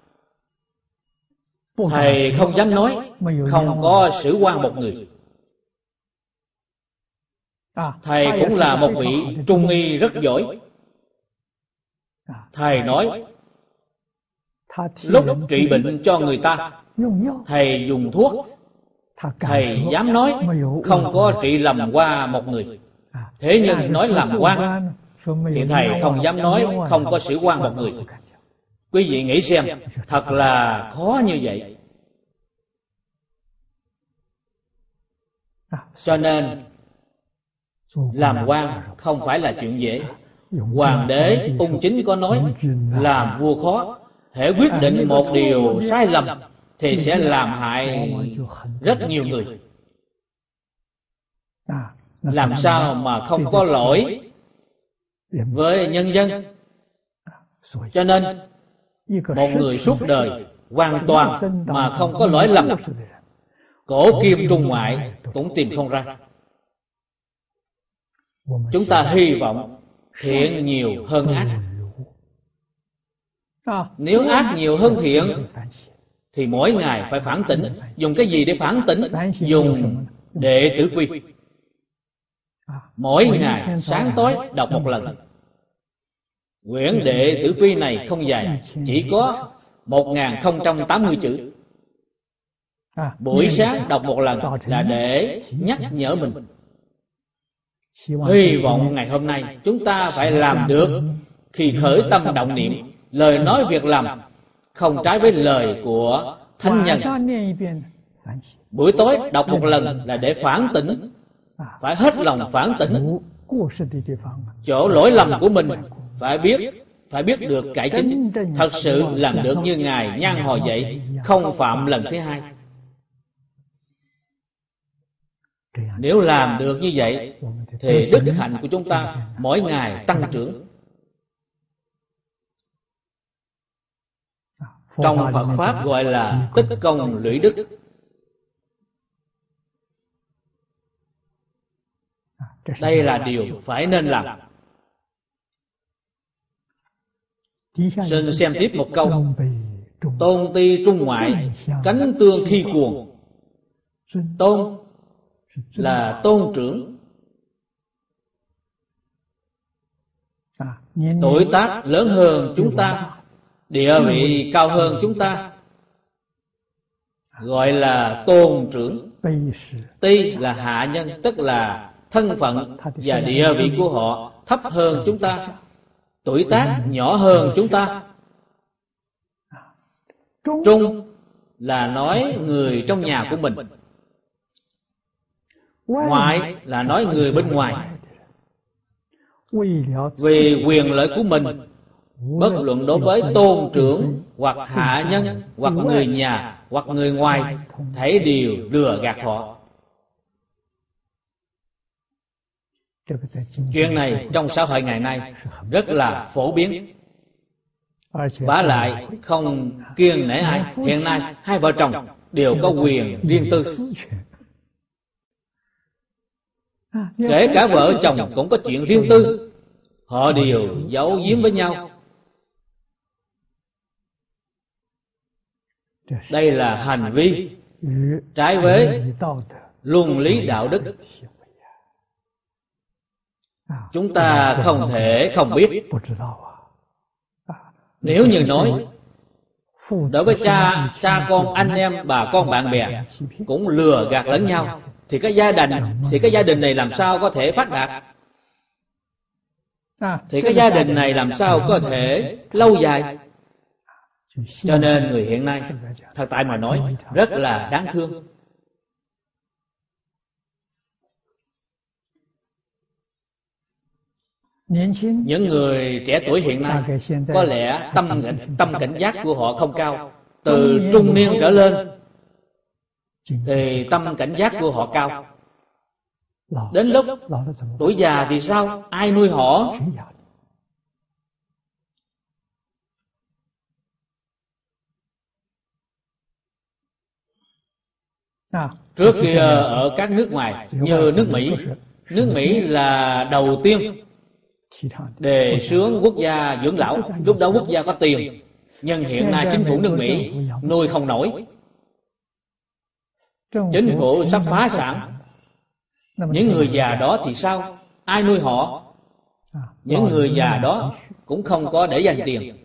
thầy không dám nói không có xử quan một người. Thầy cũng là một vị trung y rất giỏi. Thầy nói lúc trị bệnh cho người ta, thầy dùng thuốc, thầy dám nói không có trị lầm qua một người. Thế nhưng nói làm quan thì thầy không dám nói không có xử quan một người. Quý vị nghĩ xem, thật là khó như vậy. Cho nên làm quan không phải là chuyện dễ. Hoàng đế Ung Chính có nói làm vua khó, hễ quyết định một điều sai lầm thì sẽ làm hại rất nhiều người. Làm sao mà không có lỗi với nhân dân? Cho nên một người suốt đời hoàn toàn mà không có lỗi lầm, cổ kim trung ngoại cũng tìm không ra. Chúng ta hy vọng thiện nhiều hơn ác. Nếu ác nhiều hơn thiện thì mỗi ngày phải phản tỉnh. Dùng cái gì để phản tỉnh? Dùng Đệ Tử Quy. Mỗi ngày sáng tối đọc một lần. Quyển Đệ Tử Quy này không dài, chỉ có một nghìn không trăm tám mươi chữ. Buổi sáng đọc một lần là để nhắc nhở mình. Hy vọng ngày hôm nay chúng ta phải làm được khi khởi tâm động niệm, lời nói việc làm không trái với lời của thánh nhân. Buổi tối đọc một lần là để phản tỉnh, phải hết lòng phản tỉnh. Chỗ lỗi lầm của mình phải biết, phải biết được cải chính, thật sự làm được như ngài Nhan Hồi vậy, không phạm lần thứ hai. Nếu làm được như vậy thì đức hạnh của chúng ta mỗi ngày tăng trưởng. Trong Phật Pháp gọi là tích công lũy đức. Đây là điều phải nên làm. Xin xem tiếp một câu. Tôn ti trung ngoại, cánh tương thi cuồng. Tôn là tôn trưởng, tuổi tác lớn hơn chúng ta, địa vị cao hơn chúng ta, gọi là tôn trưởng. Ti là hạ nhân, tức là thân phận và địa vị của họ thấp hơn chúng ta, tuổi tác nhỏ hơn chúng ta. Trung là nói người trong nhà của mình. Ngoại là nói người bên ngoài. Vì quyền lợi của mình, bất luận đối với tôn trưởng hoặc hạ nhân hoặc người nhà hoặc người ngoài, thảy đều lừa gạt họ. Chuyện này trong xã hội ngày nay rất là phổ biến. Vả lại không kiêng nể ai. Hiện nay hai vợ chồng đều có quyền riêng tư. Kể cả vợ chồng cũng có chuyện riêng tư, họ đều giấu giếm với nhau. Đây là hành vi trái với luân lý đạo đức. Chúng ta không thể không biết. Nếu như nói đối với cha, cha con, anh em, bà con, bạn bè cũng lừa gạt lẫn nhau, thì cái gia đình, thì cái gia đình này làm sao có thể phát đạt? Thì cái gia đình này làm sao có thể lâu dài? Cho nên người hiện nay, thật tại mà nói, rất là đáng thương. Những người trẻ tuổi hiện nay có lẽ tâm tâm cảnh giác của họ không cao. Từ trung niên trở lên thì tâm cảnh giác của họ cao. Đến lúc tuổi già thì sao? Ai nuôi họ? Trước kia ở các nước ngoài như nước Mỹ, nước Mỹ là đầu tiên đề xướng quốc gia dưỡng lão. Lúc đó quốc gia có tiền, nhưng hiện nay chính phủ nước Mỹ nuôi không nổi. Chính phủ sắp phá sản. Những người già đó thì sao? Ai nuôi họ? Những người già đó cũng không có để dành tiền.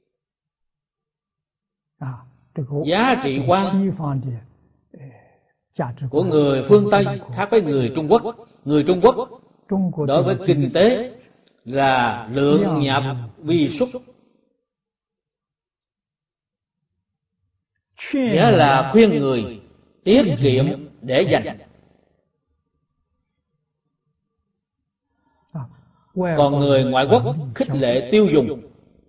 Giá trị quan của người phương Tây khác với người Trung Quốc. Người Trung Quốc đối với kinh tế là lượng nhập vi suất, nghĩa là khuyên người tiết kiệm để dành. Còn người ngoại quốc khích lệ tiêu dùng.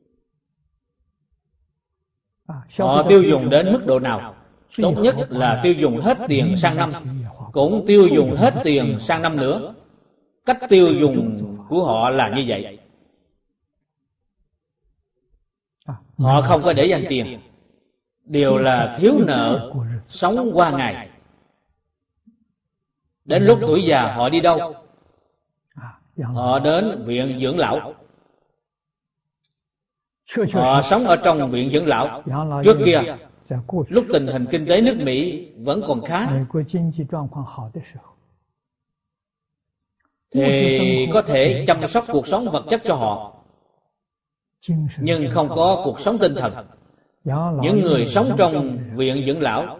Họ tiêu dùng đến mức độ nào? Tốt nhất là tiêu dùng hết tiền sang năm, cũng tiêu dùng hết tiền sang năm nữa. Cách tiêu dùng của họ là như vậy. Họ không có để dành tiền, đều là thiếu nợ, sống qua ngày. Đến lúc tuổi già họ đi đâu? Họ đến viện dưỡng lão. Họ sống ở trong viện dưỡng lão. Trước kia, lúc tình hình kinh tế nước Mỹ vẫn còn khá, thì có thể chăm sóc cuộc sống vật chất cho họ, nhưng không có cuộc sống tinh thần. Những người sống trong viện dưỡng lão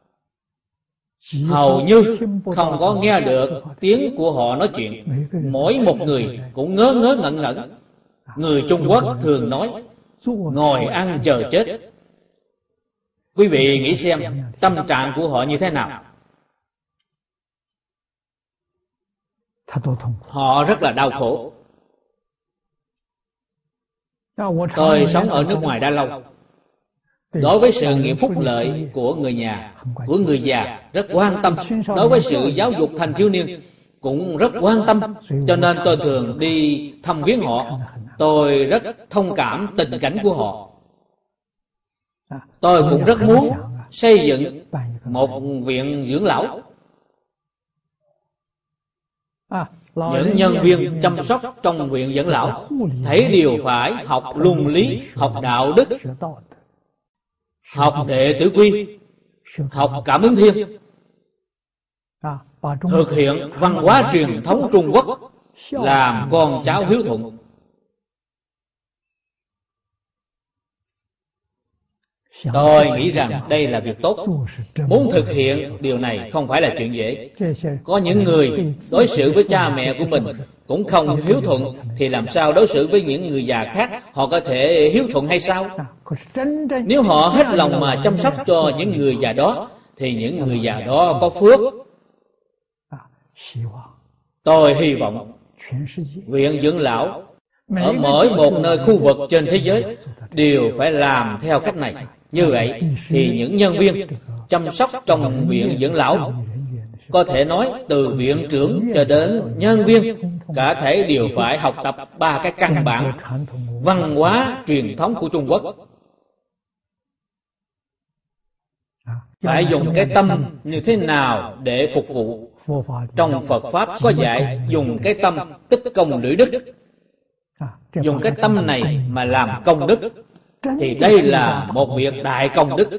hầu như không có nghe được tiếng của họ nói chuyện. Mỗi một người cũng ngớ ngớ ngẩn ngẩn. Người Trung Quốc thường nói ngồi ăn chờ chết. Quý vị nghĩ xem tâm trạng của họ như thế nào? Họ rất là đau khổ. Tôi sống ở nước ngoài đã lâu. Đối với sự nghiệp phúc lợi của người nhà, của người già rất quan tâm. Đối với sự giáo dục thanh thiếu niên cũng rất quan tâm. Cho nên tôi thường đi thăm viếng họ. Tôi rất thông cảm tình cảnh của họ. Tôi cũng rất muốn xây dựng một viện dưỡng lão. Những nhân viên chăm sóc trong viện dưỡng lão thấy đều phải học luân lý, học đạo đức, học đệ tử quy, học cảm ứng thiên, thực hiện văn hóa truyền thống Trung Quốc, làm con cháu hiếu thuận. Tôi nghĩ rằng đây là việc tốt. Muốn thực hiện điều này không phải là chuyện dễ. Có những người đối xử với cha mẹ của mình cũng không hiếu thuận, thì làm sao đối xử với những người già khác họ có thể hiếu thuận hay sao? Nếu họ hết lòng mà chăm sóc cho những người già đó, thì những người già đó có phước. Tôi hy vọng viện dưỡng lão ở mỗi một nơi khu vực trên thế giới đều phải làm theo cách này. Như vậy thì những nhân viên chăm sóc trong viện dưỡng lão, có thể nói từ viện trưởng cho đến nhân viên, cả thể đều phải học tập ba cái căn bản văn hóa truyền thống của Trung Quốc. Phải dùng cái tâm như thế nào để phục vụ. Trong Phật Pháp có dạy dùng cái tâm tích công lũy đức. Dùng cái tâm này mà làm công đức, thì đây là một việc đại công đức.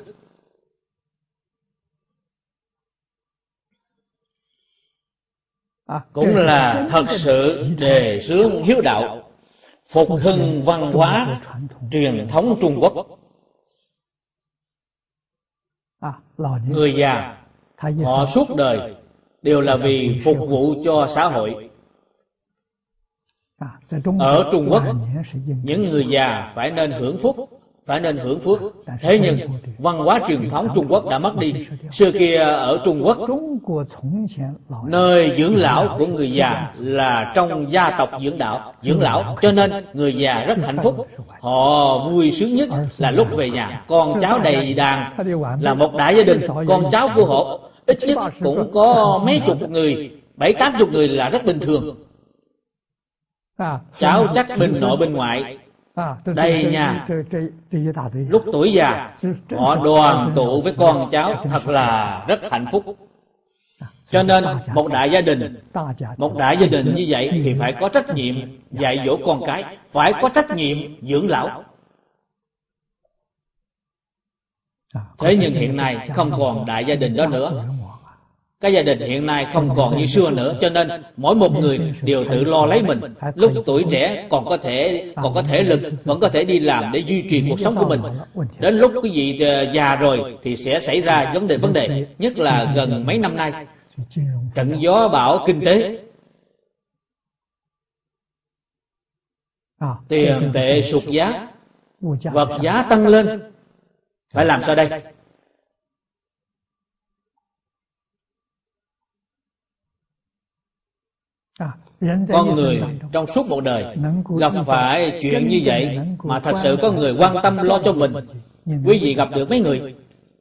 Cũng là thật sự đề xướng hiếu đạo, phục hưng văn hóa truyền thống Trung Quốc. Người già họ suốt đời đều là vì phục vụ cho xã hội. Ở Trung Quốc, những người già phải nên hưởng phúc, phải nên hưởng phước. Thế nhưng văn hóa truyền thống Trung Quốc đã mất đi. Xưa kia ở Trung Quốc, nơi dưỡng lão của người già là trong gia tộc dưỡng đạo, dưỡng lão, cho nên người già rất hạnh phúc. Họ vui sướng nhất là lúc về nhà, con cháu đầy đàn, là một đại gia đình. Con cháu của họ ít nhất cũng có mấy chục người, bảy tám chục người là rất bình thường. Cháu chắc bên nội bên ngoại Đây nha, lúc tuổi già họ đoàn tụ với con cháu thật là rất hạnh phúc. Cho nên một đại gia đình, một đại gia đình như vậy thì phải có trách nhiệm dạy dỗ con cái, phải có trách nhiệm dưỡng lão. Thế nhưng hiện nay không còn đại gia đình đó nữa. Cái gia đình hiện nay không còn như xưa nữa, cho nên mỗi một người đều tự lo lấy mình. Lúc tuổi trẻ còn có thể còn có thể lực, vẫn có thể đi làm để duy trì cuộc sống của mình. Đến lúc cái gì già rồi thì sẽ xảy ra vấn đề vấn đề, nhất là gần mấy năm nay trận gió bão kinh tế, tiền tệ sụt giá, vật giá tăng lên, phải làm sao đây? Con người trong suốt một đời gặp phải chuyện như vậy mà thật sự có người quan tâm lo cho mình. Quý vị gặp được mấy người?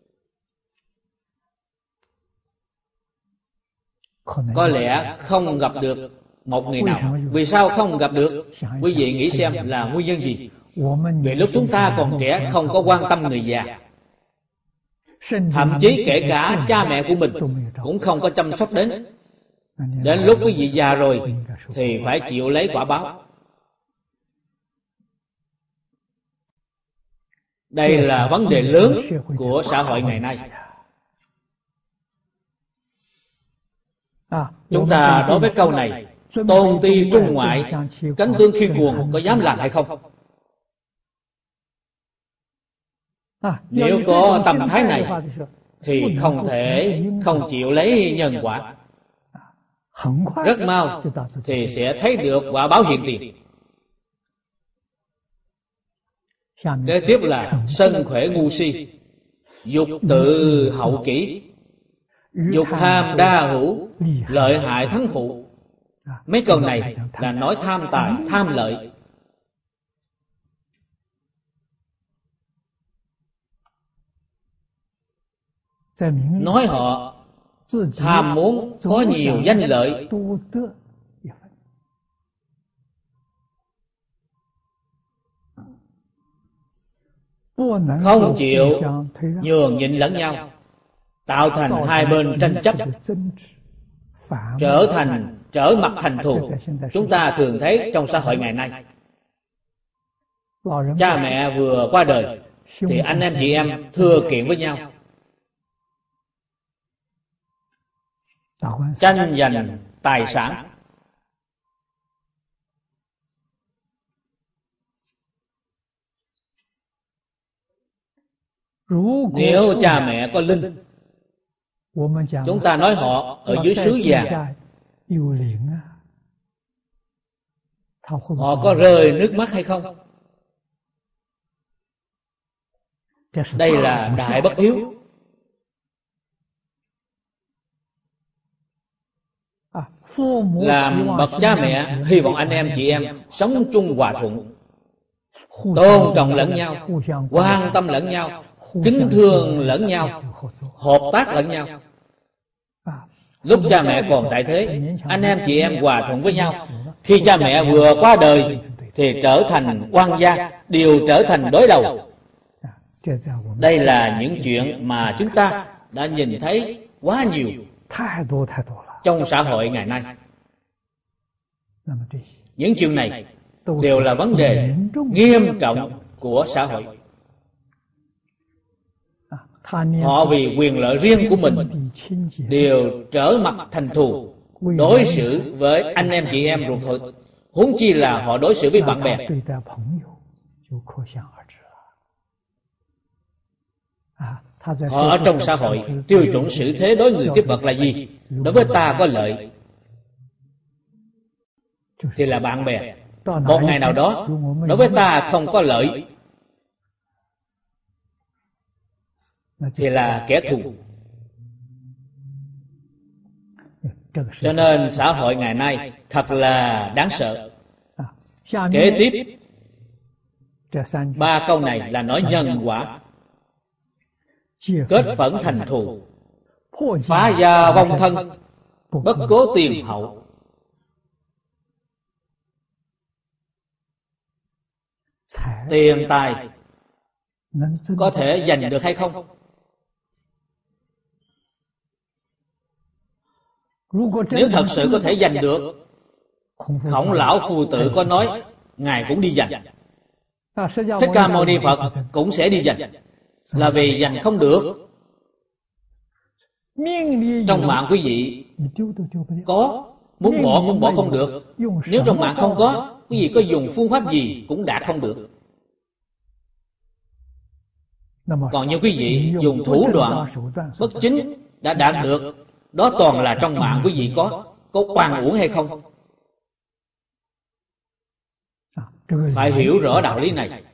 Có lẽ không gặp được một người nào. Vì sao không gặp được? Quý vị nghĩ xem là nguyên nhân gì? Vì lúc chúng ta còn trẻ không có quan tâm người già. Thậm chí kể cả cha mẹ của mình cũng không có chăm sóc đến. Đến lúc quý vị già rồi thì phải chịu lấy quả báo. Đây là vấn đề lớn của xã hội ngày nay. Chúng ta đối với câu này, tôn ti trung ngoại, cánh tương khi cuồng, có dám làm hay không? Nếu có tâm thái này thì không thể không chịu lấy nhân quả. Rất mau thì sẽ thấy được quả báo hiện tiền. Kế tiếp là sân khỏe ngu si, dục tự hậu kỷ, dục tham đa hữu, lợi hại thắng phụ. Mấy câu này là nói tham tài, tham lợi. Nói họ tham muốn có nhiều danh lợi, không chịu nhường nhịn lẫn nhau, tạo thành hai bên tranh chấp, trở thành trở mặt thành thù. Chúng ta thường thấy trong xã hội ngày nay, cha mẹ vừa qua đời thì anh em chị em thưa kiện với nhau, tranh giành tài sản. Nếu cha mẹ có linh, chúng ta nói họ ở dưới xứ già, họ có rơi nước mắt hay không? Đây là đại bất hiếu. Làm bậc cha mẹ hy vọng anh em chị em sống chung hòa thuận, tôn trọng lẫn nhau, quan tâm lẫn nhau, kính thương lẫn nhau, hợp tác lẫn nhau. Lúc cha mẹ còn tại thế, anh em chị em hòa thuận với nhau. Khi cha mẹ vừa qua đời thì trở thành oan gia, đều trở thành đối đầu. Đây là những chuyện mà chúng ta đã nhìn thấy quá nhiều trong xã hội ngày nay. Những chuyện này đều là vấn đề nghiêm trọng của xã hội. Họ vì quyền lợi riêng của mình đều trở mặt thành thù, đối xử với anh em chị em ruột thịt, huống chi là họ đối xử với bạn bè. Họ ở trong xã hội, tiêu chuẩn xử thế đối người tiếp vật là gì? Đối với ta có lợi thì là bạn bè. Một ngày nào đó đối với ta không có lợi thì là kẻ thù. Cho nên xã hội ngày nay thật là đáng sợ. Kế tiếp ba câu này là nói nhân quả, kết phẫn thành thù, phá gia vong thân, bất cố tiền hậu. tiền tài có thể giành được hay không? Nếu thật sự có thể giành được, Khổng lão phu tử có nói Ngài cũng đi giành, Thích Ca Mâu Ni Phật cũng sẽ đi giành, là vì giành không được. Trong mạng quý vị có, muốn bỏ cũng bỏ không được. Nếu trong mạng không có, quý vị có dùng phương pháp gì cũng đạt không được. Còn như quý vị dùng thủ đoạn bất chính đã đạt được, đó toàn là trong mạng quý vị có. Có oan uổng hay không? Phải hiểu rõ đạo lý này,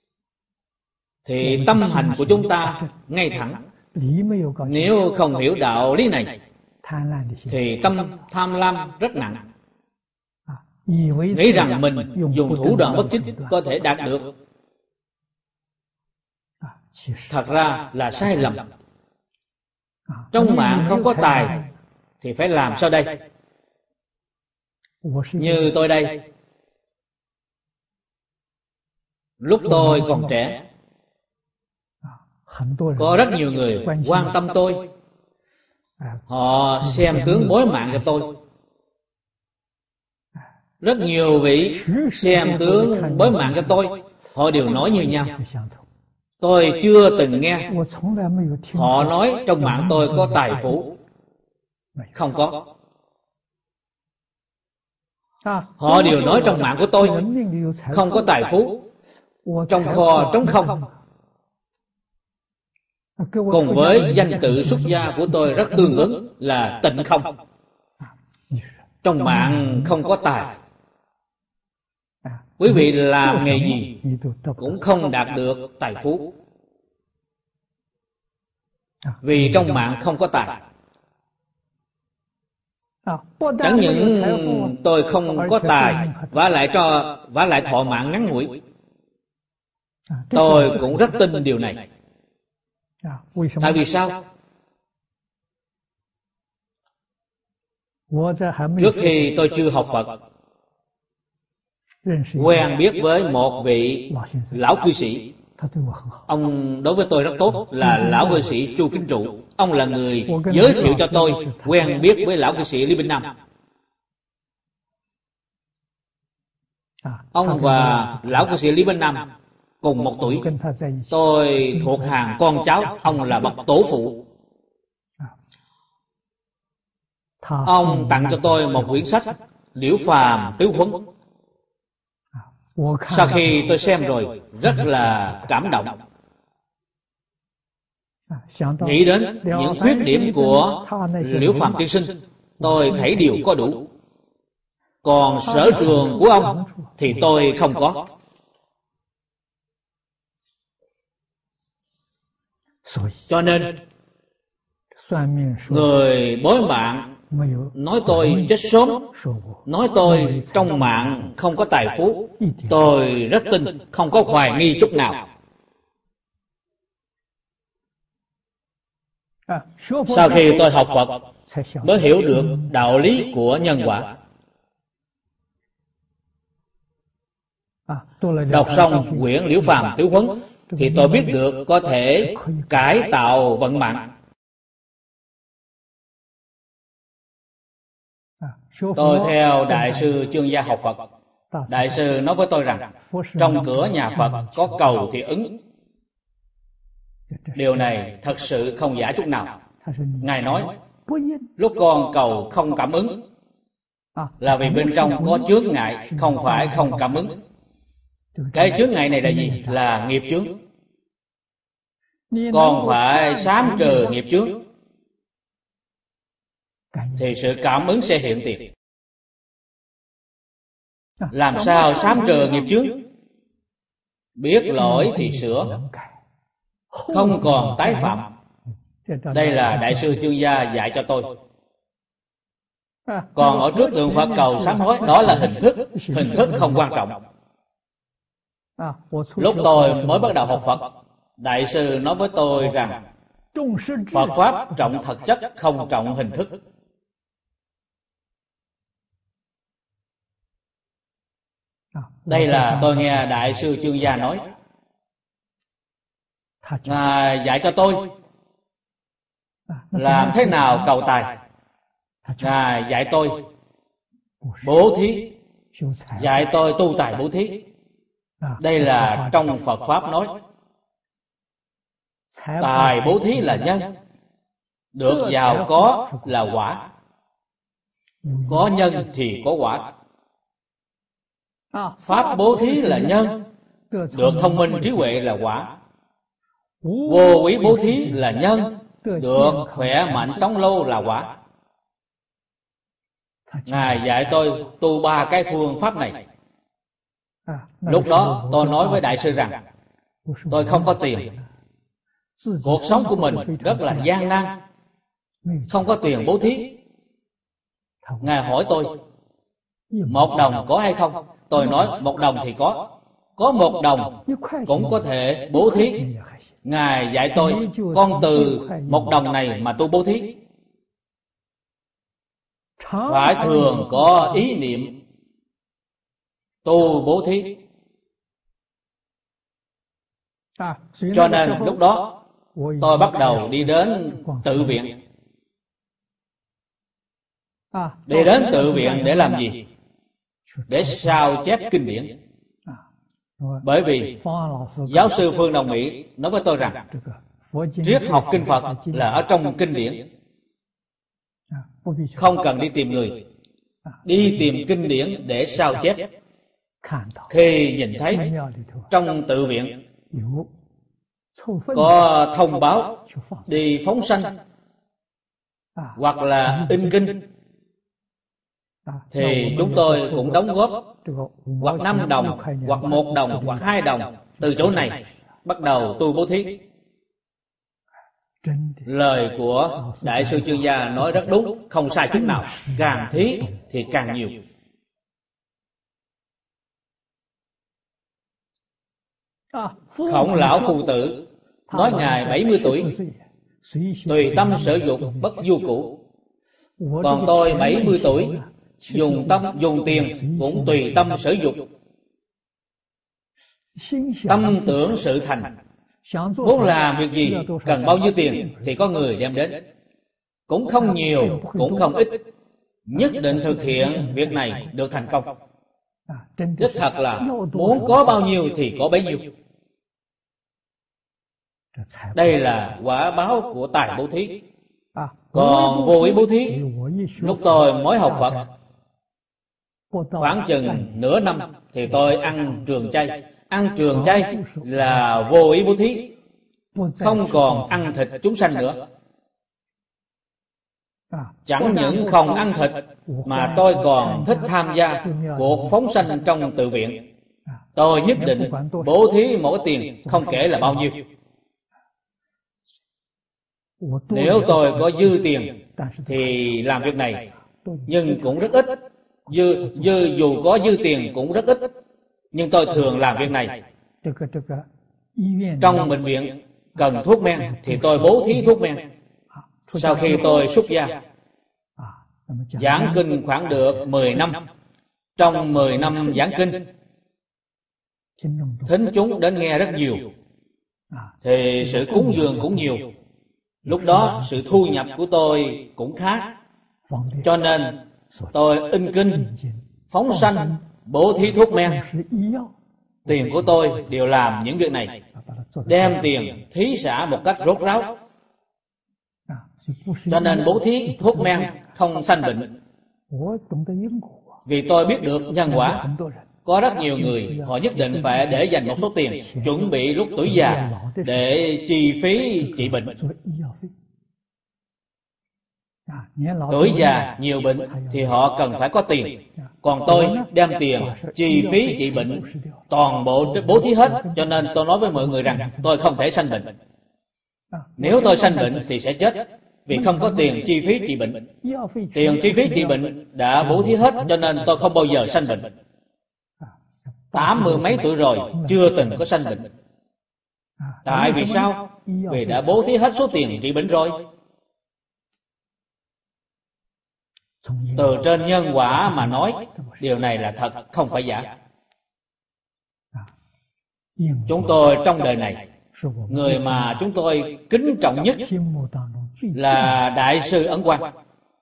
thì tâm hành của chúng ta ngay thẳng. Nếu không hiểu đạo lý này, thì tâm tham lam rất nặng, nghĩ rằng mình dùng thủ đoạn bất chính có thể đạt được. Thật ra là sai lầm. Trong mạng không có tài thì phải làm sao đây? Như tôi đây, lúc tôi còn trẻ, có rất nhiều người quan tâm tôi. Họ xem tướng bối mạng cho tôi. Rất nhiều vị xem tướng bối mạng cho tôi, họ đều nói như nhau. Tôi chưa từng nghe họ nói trong mạng tôi có tài phú. Không có. Họ đều nói trong mạng của tôi không có tài phú, trong kho trống không. Cùng với danh tự xuất gia của tôi rất tương ứng là tịnh không. Trong mạng không có tài. Quý vị làm nghề gì cũng không đạt được tài phú, vì trong mạng không có tài. Chẳng những tôi không có tài, vả lại cho vả lại thọ mạng ngắn ngủi. Tôi cũng rất tin điều này. Tại vì sao? Trước khi tôi chưa học Phật, quen biết với một vị lão cư sĩ. Ông đối với tôi rất tốt, là lão cư sĩ Chu Kính Trụ. Ông là người giới thiệu cho tôi quen biết với lão cư sĩ Lý Bình Nam. Ông và lão cư sĩ Lý Bình Nam cùng một tuổi. Tôi thuộc hàng con cháu, ông là bậc tổ phụ. Ông tặng cho tôi một quyển sách Liễu Phàm Tứ Huấn. Sau khi tôi xem rồi rất là cảm động. Nghĩ đến những khuyết điểm của Liễu Phàm tiên sinh, tôi thấy đều có đủ. Còn sở trường của ông thì tôi không có. Cho nên người bói mạng nói tôi chết sớm, nói tôi trong mạng không có tài phú, tôi rất tin, không có hoài nghi chút nào. Sau khi tôi học Phật mới hiểu được đạo lý của nhân quả. Đọc xong quyển Liễu Phàm Tứ Huấn thì tôi biết được có thể cải tạo vận mạng. Tôi theo Đại sư Chương Gia học Phật. Đại sư nói với tôi rằng trong cửa nhà Phật có cầu thì ứng. Điều này thật sự không giả chút nào. Ngài nói lúc con cầu không cảm ứng là vì bên trong có chướng ngại, không phải không cảm ứng. Cái chướng ngại này là gì? Là nghiệp chướng. Con phải sám trừ nghiệp chướng thì sự cảm ứng sẽ hiện tiền. Làm sao sám trừ nghiệp chướng? Biết lỗi thì sửa, không còn tái phạm. Đây là Đại sư Chương Gia dạy cho tôi. Còn ở trước tượng Phật cầu sám hối, đó là hình thức. Hình thức không quan trọng. Lúc tôi mới bắt đầu học Phật, Đại sư nói với tôi rằng Phật Pháp trọng thực chất, không trọng hình thức. Đây là tôi nghe Đại sư Chương Gia nói. Ngài dạy cho tôi làm thế nào cầu tài. Ngài dạy tôi bố thí, dạy tôi tu tài bố thí. Đây là trong Phật Pháp nói. Tài bố thí là nhân, được giàu có là quả. Có nhân thì có quả. Pháp bố thí là nhân, được thông minh trí huệ là quả. Vô úy bố thí là nhân, được khỏe mạnh sống lâu là quả. Ngài dạy tôi tu ba cái phương pháp này. Lúc đó tôi nói với Đại sư rằng tôi không có tiền, cuộc sống của mình rất là gian nan, không có tiền bố thí. Ngài hỏi tôi một đồng có hay không? Tôi nói một đồng thì có. Có một đồng cũng có thể bố thí. Ngài dạy tôi con từ một đồng này mà tu bố thí. Phải thường có ý niệm tu bố thí. Cho nên lúc đó tôi bắt đầu đi đến tự viện. Đi đến tự viện để làm gì? Để sao chép kinh điển. Bởi vì giáo sư Phương Đồng Mỹ nói với tôi rằng triết học kinh Phật là ở trong kinh điển, không cần đi tìm người. Đi tìm kinh điển để sao chép. Khi nhìn thấy trong tự viện có thông báo đi phóng sanh hoặc là in kinh, thì chúng tôi cũng đóng góp hoặc năm đồng, hoặc một đồng, hoặc hai đồng. Từ chỗ này bắt đầu tu bố thí. Lời của Đại sư Chương Gia nói rất đúng, không sai chút nào. Càng thí thì càng nhiều. Khổng lão Phu Tử nói Ngài bảy mươi tuổi, tùy tâm sở dục bất du cũ. Còn tôi bảy mươi tuổi, dùng tâm dùng tiền cũng tùy tâm sở dục. Tâm tưởng sự thành. Muốn làm việc gì, cần bao nhiêu tiền thì có người đem đến. Cũng không nhiều, cũng không ít. Nhất định thực hiện việc này được thành công. Đích thật là muốn có bao nhiêu thì có bấy nhiêu. Đây là quả báo của tài bố thí. Còn vô ý bố thí, lúc tôi mới học Phật khoảng chừng nửa năm thì tôi ăn trường chay. Ăn trường chay là vô ý bố thí, không còn ăn thịt chúng sanh nữa. Chẳng những không ăn thịt mà tôi còn thích tham gia cuộc phóng sanh trong tự viện. Tôi nhất định bố thí mỗi tiền, không kể là bao nhiêu. Nếu tôi có dư tiền thì làm việc này, nhưng cũng rất ít. Dư, dư dù có dư tiền cũng rất ít. Nhưng tôi thường làm việc này. Trong bệnh viện cần thuốc men thì tôi bố thí thuốc men. Sau khi tôi xuất gia, giảng kinh khoảng được mười năm. Trong mười năm giảng kinh, thính chúng đến nghe rất nhiều, thì sự cúng dường cũng nhiều. Lúc đó sự thu nhập của tôi cũng khá. Cho nên tôi in kinh, phóng sanh, bố thí thuốc men. Tiền của tôi đều làm những việc này, đem tiền thí xả một cách rốt ráo. Cho nên bố thí thuốc men không sanh bệnh. Vì tôi biết được nhân quả. Có rất nhiều người họ nhất định phải để dành một số tiền, chuẩn bị lúc tuổi già để chi phí trị bệnh. Tuổi già nhiều bệnh thì họ cần phải có tiền. Còn tôi đem tiền chi phí trị bệnh toàn bộ bố thí hết. Cho nên tôi nói với mọi người rằng tôi không thể sanh bệnh. Nếu tôi sanh bệnh thì sẽ chết, vì không có tiền chi phí trị bệnh. Tiền chi phí trị bệnh đã bố thí hết, cho nên tôi không bao giờ sanh bệnh. Tám mươi mấy tuổi rồi chưa từng có sanh bệnh. Tại vì sao? Vì đã bố thí hết số tiền trị bệnh rồi. Từ trên nhân quả mà nói, điều này là thật, không phải giả. Chúng tôi trong đời này, người mà chúng tôi kính trọng nhất là Đại sư Ấn Quang.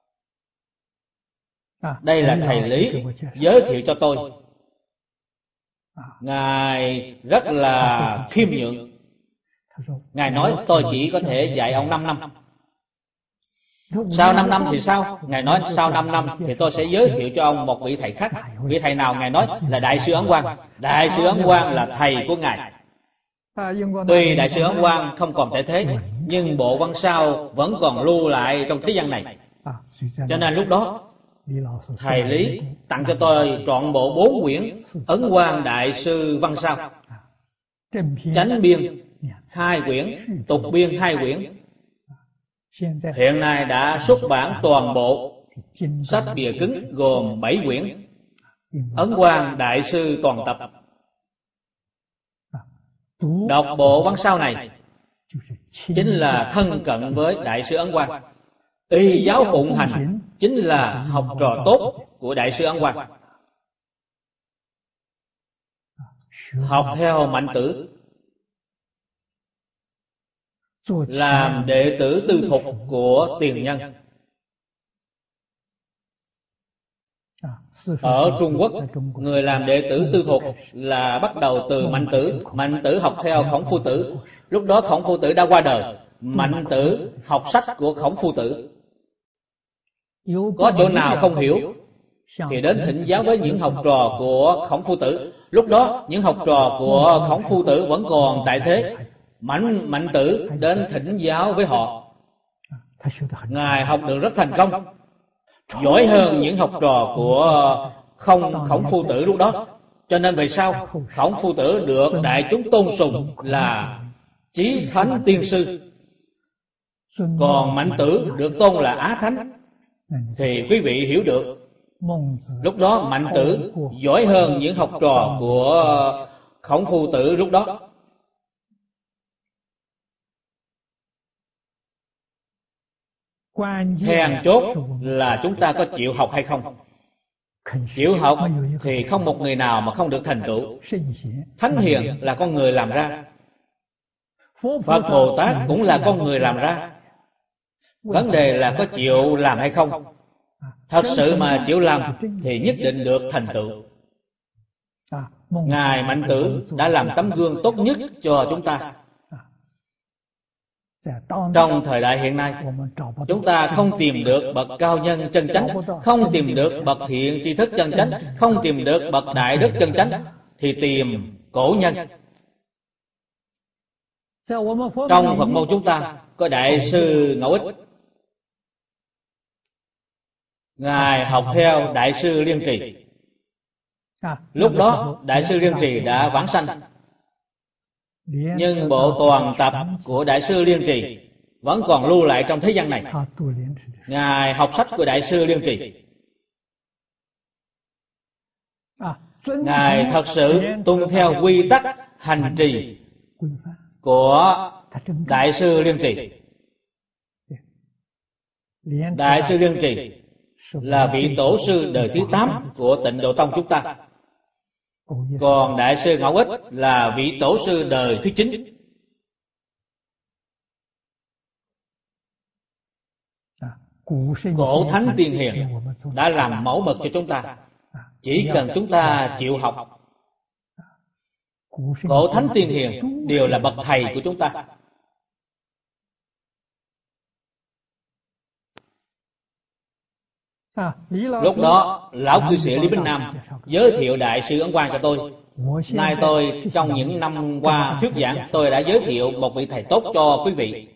Đây là thầy Lý giới thiệu cho tôi. Ngài rất là khiêm nhượng. Ngài nói tôi chỉ có thể dạy ông năm năm. Sau năm năm thì sao? Ngài nói sau năm năm thì tôi sẽ giới thiệu cho ông một vị thầy khác. Vị thầy nào? Ngài nói là Đại sư Ấn Quang. Đại sư Ấn Quang là thầy của Ngài. Tuy Đại sư Ấn Quang không còn tại thế, nhưng bộ văn sao vẫn còn lưu lại trong thế gian này. Cho nên lúc đó thầy Lý tặng cho tôi trọn bộ bốn quyển Ấn Quang Đại sư văn sao, chánh biên hai quyển, tục biên hai quyển. Hiện nay đã xuất bản toàn bộ sách bìa cứng gồm bảy quyển Ấn Quang Đại sư toàn tập. Đọc bộ văn sao này chính là thân cận với Đại sư Ấn Quang. Y giáo phụng hành chính là học trò tốt của Đại sư Ấn Quang. Học theo Mạnh Tử, làm đệ tử tư thục của tiền nhân. Ở Trung Quốc, người làm đệ tử tư thục là bắt đầu từ Mạnh Tử. Mạnh Tử học theo Khổng Phu Tử. Lúc đó Khổng Phu Tử đã qua đời. Mạnh Tử học sách của Khổng Phu Tử. Có chỗ nào không hiểu thì đến thỉnh giáo với những học trò của Khổng Phu Tử. Lúc đó những học trò của Khổng Phu Tử vẫn còn tại thế. Mạnh Mạnh Tử đến thỉnh giáo với họ. Ngài học được rất thành công, giỏi hơn những học trò của không Khổng Phu Tử lúc đó. Cho nên về sau Khổng Phu Tử được đại chúng tôn sùng là chí thánh tiên sư, còn Mạnh Tử được tôn là Á Thánh. Thì quý vị hiểu được, lúc đó Mạnh Tử giỏi hơn những học trò của Khổng Phu Tử lúc đó. Then chốt là chúng ta có chịu học hay không. Chịu học thì không một người nào mà không được thành tựu. Thánh hiền là con người làm ra, Phật Bồ Tát cũng là con người làm ra. Vấn đề là có chịu làm hay không. Thật sự mà chịu làm thì nhất định được thành tựu. Ngài Mạnh Tử đã làm tấm gương tốt nhất cho chúng ta. Trong thời đại hiện nay, chúng ta không tìm được bậc cao nhân chân chánh, không tìm được bậc thiện tri thức chân chánh, không tìm được bậc đại đức chân chánh, thì tìm cổ nhân. Trong Phật môn chúng ta có Đại sư Ngẫu Ích. Ngài học theo Đại sư Liên Trì. Lúc đó Đại sư Liên Trì đã vãng sanh, nhưng bộ toàn tập của Đại sư Liên Trì vẫn còn lưu lại trong thế gian này. Ngài học sách của Đại sư Liên Trì. Ngài thật sự tuân theo quy tắc hành trì của Đại sư Liên Trì. Đại sư Liên Trì là vị tổ sư đời thứ tám của Tịnh Độ Tông chúng ta. Còn Đại sư Ngẫu Ích là vị tổ sư đời thứ chín. Cổ thánh tiên hiền đã làm mẫu mực cho chúng ta. Chỉ cần chúng ta chịu học. Cổ thánh tiên hiền đều là bậc thầy của chúng ta. Lúc đó lão cư sĩ Lý Bính Nam giới thiệu Đại sư Ấn Quang cho tôi. Nay tôi trong những năm qua thuyết giảng, tôi đã giới thiệu một vị thầy tốt cho quý vị.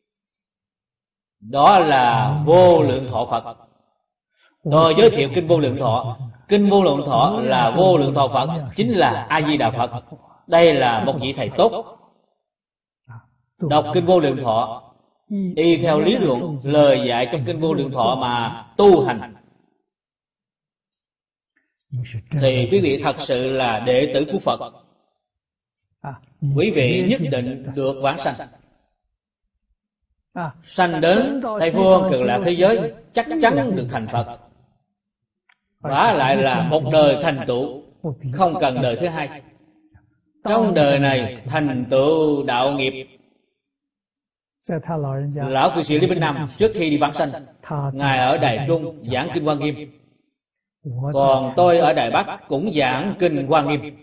Đó là Vô Lượng Thọ Phật. Tôi giới thiệu Kinh Vô Lượng Thọ. Kinh Vô Lượng Thọ là Vô Lượng Thọ Phật, chính là A Di Đà Phật. Đây là một vị thầy tốt. Đọc Kinh Vô Lượng Thọ, y theo lý luận lời dạy trong Kinh Vô Lượng Thọ mà tu hành, thì quý vị thật sự là đệ tử của Phật. Quý vị nhất định được vãng sanh, sanh đến Tây Phương Cực Lạc thế giới, chắc chắn được thành Phật. Và lại là một đời thành tựu, không cần đời thứ hai. trong đời này thành tựu đạo nghiệp. Lão cư sĩ Lý Bỉnh Nam trước khi đi vãng sanh, Ngài ở Đài Trung giảng Kinh Hoa Nghiêm, còn tôi ở Đài Bắc cũng giảng Kinh Hoa Nghiêm.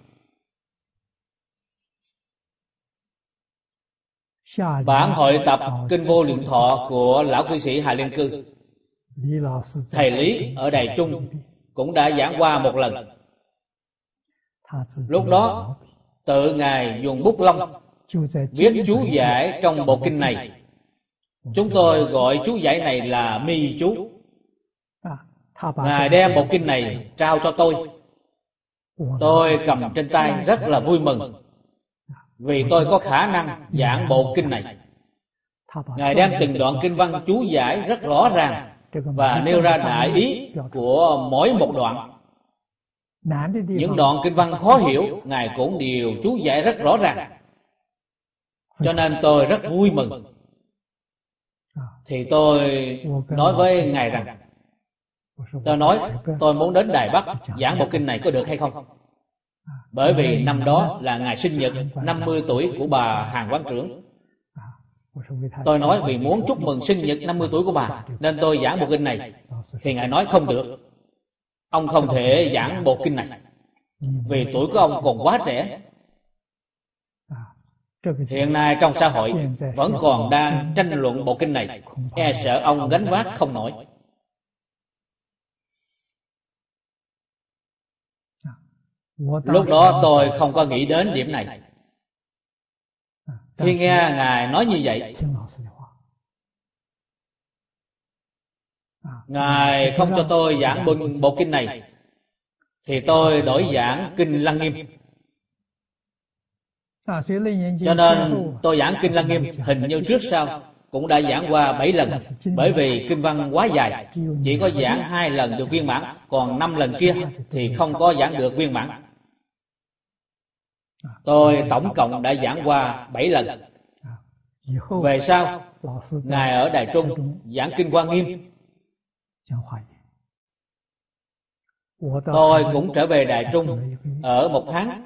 Bản hội tập Kinh Vô Lượng Thọ của lão cư sĩ Hà Liên Cư, thầy Lý ở Đài Trung cũng đã giảng qua một lần. Lúc đó tự Ngài dùng bút lông viết chú giải trong bộ kinh này. Chúng tôi gọi chú giải này là mi chú. Ngài đem bộ kinh này trao cho tôi. Tôi cầm trên tay rất là vui mừng, vì tôi có khả năng giảng bộ kinh này. Ngài đem từng đoạn kinh văn chú giải rất rõ ràng và nêu ra đại ý của mỗi một đoạn. Những đoạn kinh văn khó hiểu, Ngài cũng đều chú giải rất rõ ràng. Cho nên tôi rất vui mừng. Thì tôi nói với Ngài rằng, tôi nói tôi muốn đến Đài Bắc giảng bộ kinh này có được hay không? Bởi vì năm đó là ngày sinh nhật năm mươi tuổi của bà Hàn Quán Trưởng. Tôi nói vì muốn chúc mừng sinh nhật năm mươi tuổi của bà nên tôi giảng bộ kinh này. Thì Ngài nói không được, ông không thể giảng bộ kinh này, vì tuổi của ông còn quá trẻ. Hiện nay trong xã hội vẫn còn đang tranh luận bộ kinh này, e sợ ông gánh vác không nổi. Lúc đó tôi không có nghĩ đến điểm này. Khi nghe Ngài nói như vậy, Ngài không cho tôi giảng bộ, bộ kinh này, thì tôi đổi giảng Kinh Lăng Nghiêm. Cho nên tôi giảng Kinh Lăng Nghiêm hình như trước sau cũng đã giảng qua bảy lần. Bởi vì kinh văn quá dài, chỉ có giảng hai lần được viên mãn, còn năm lần kia thì không có giảng được viên mãn. Tôi tổng cộng đã giảng qua bảy lần. Về sau Ngài ở Đài Trung giảng Kinh Hoa Nghiêm, tôi cũng trở về Đài Trung ở một tháng,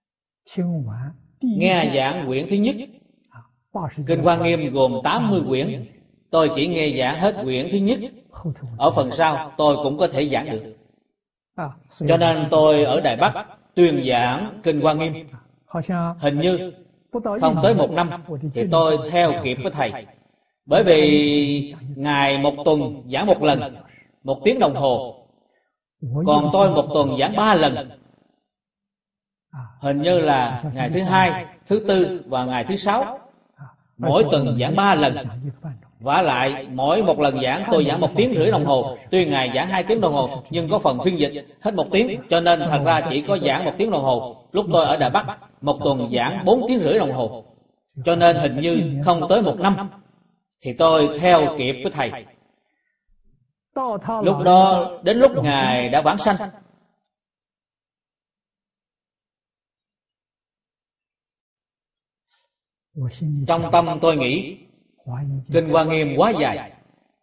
nghe giảng quyển thứ nhất. Kinh Hoa Nghiêm gồm tám mươi quyển, tôi chỉ nghe giảng hết quyển thứ nhất. Ở phần sau tôi cũng có thể giảng được. Cho nên tôi ở Đài Bắc tuyên giảng Kinh Hoa Nghiêm. Hình như không tới một năm thì tôi theo kịp với thầy. Bởi vì Ngài một tuần giảng một lần, một tiếng đồng hồ, còn tôi một tuần giảng ba lần. Hình như là ngày thứ hai, thứ tư và ngày thứ sáu. Mỗi tuần giảng ba lần. Vả lại mỗi một lần giảng tôi giảng một tiếng rưỡi đồng hồ. Tuy Ngài giảng hai tiếng đồng hồ, nhưng có phần phiên dịch hết một tiếng, cho nên thật ra chỉ có giảng một tiếng đồng hồ. Lúc tôi ở Đài Bắc, một tuần giảng bốn tiếng rưỡi đồng hồ. Cho nên hình như không tới một năm thì tôi theo kịp với thầy. Lúc đó đến lúc Ngài đã vãng sanh, trong tâm tôi nghĩ Kinh Hoa Nghiêm quá dài.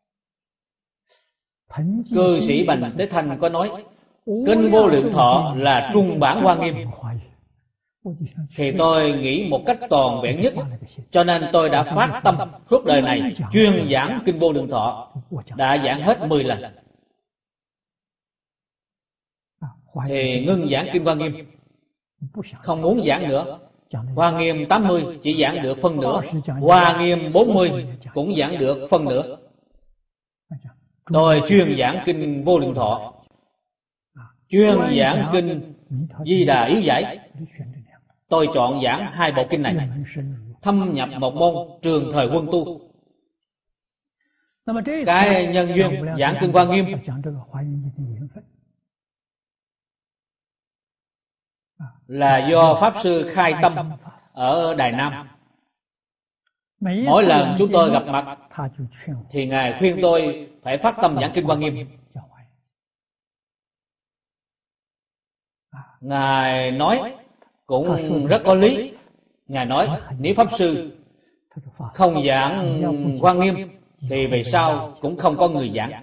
Cư sĩ Bành Tế Thanh có nói Kinh Vô Lượng Thọ là trung bản Hoa Nghiêm, thì tôi nghĩ một cách toàn vẹn nhất. Cho nên tôi đã phát tâm suốt đời này chuyên giảng Kinh Vô Lượng Thọ, đã giảng hết mười lần. Thì ngưng giảng Kinh Hoa Nghiêm, không muốn giảng nữa. Hoa Nghiêm tám mươi chỉ giảng được phân nửa, Hoa Nghiêm bốn mươi cũng giảng được phân nửa. Tôi chuyên giảng Kinh Vô Lượng Thọ, chuyên giảng Kinh Di Đà Ý Giải. Tôi chọn giảng hai bộ kinh này, thâm nhập một môn trường thời quân tu. Cái nhân duyên giảng Kinh Hoa Nghiêm là do Pháp Sư Khai Tâm ở Đài Nam. Mỗi lần chúng tôi gặp mặt thì Ngài khuyên tôi phải phát tâm giảng Kinh Hoa Nghiêm. Ngài nói cũng rất có lý. Ngài nói nếu Pháp Sư không giảng Hoa Nghiêm thì về sau cũng không có người giảng.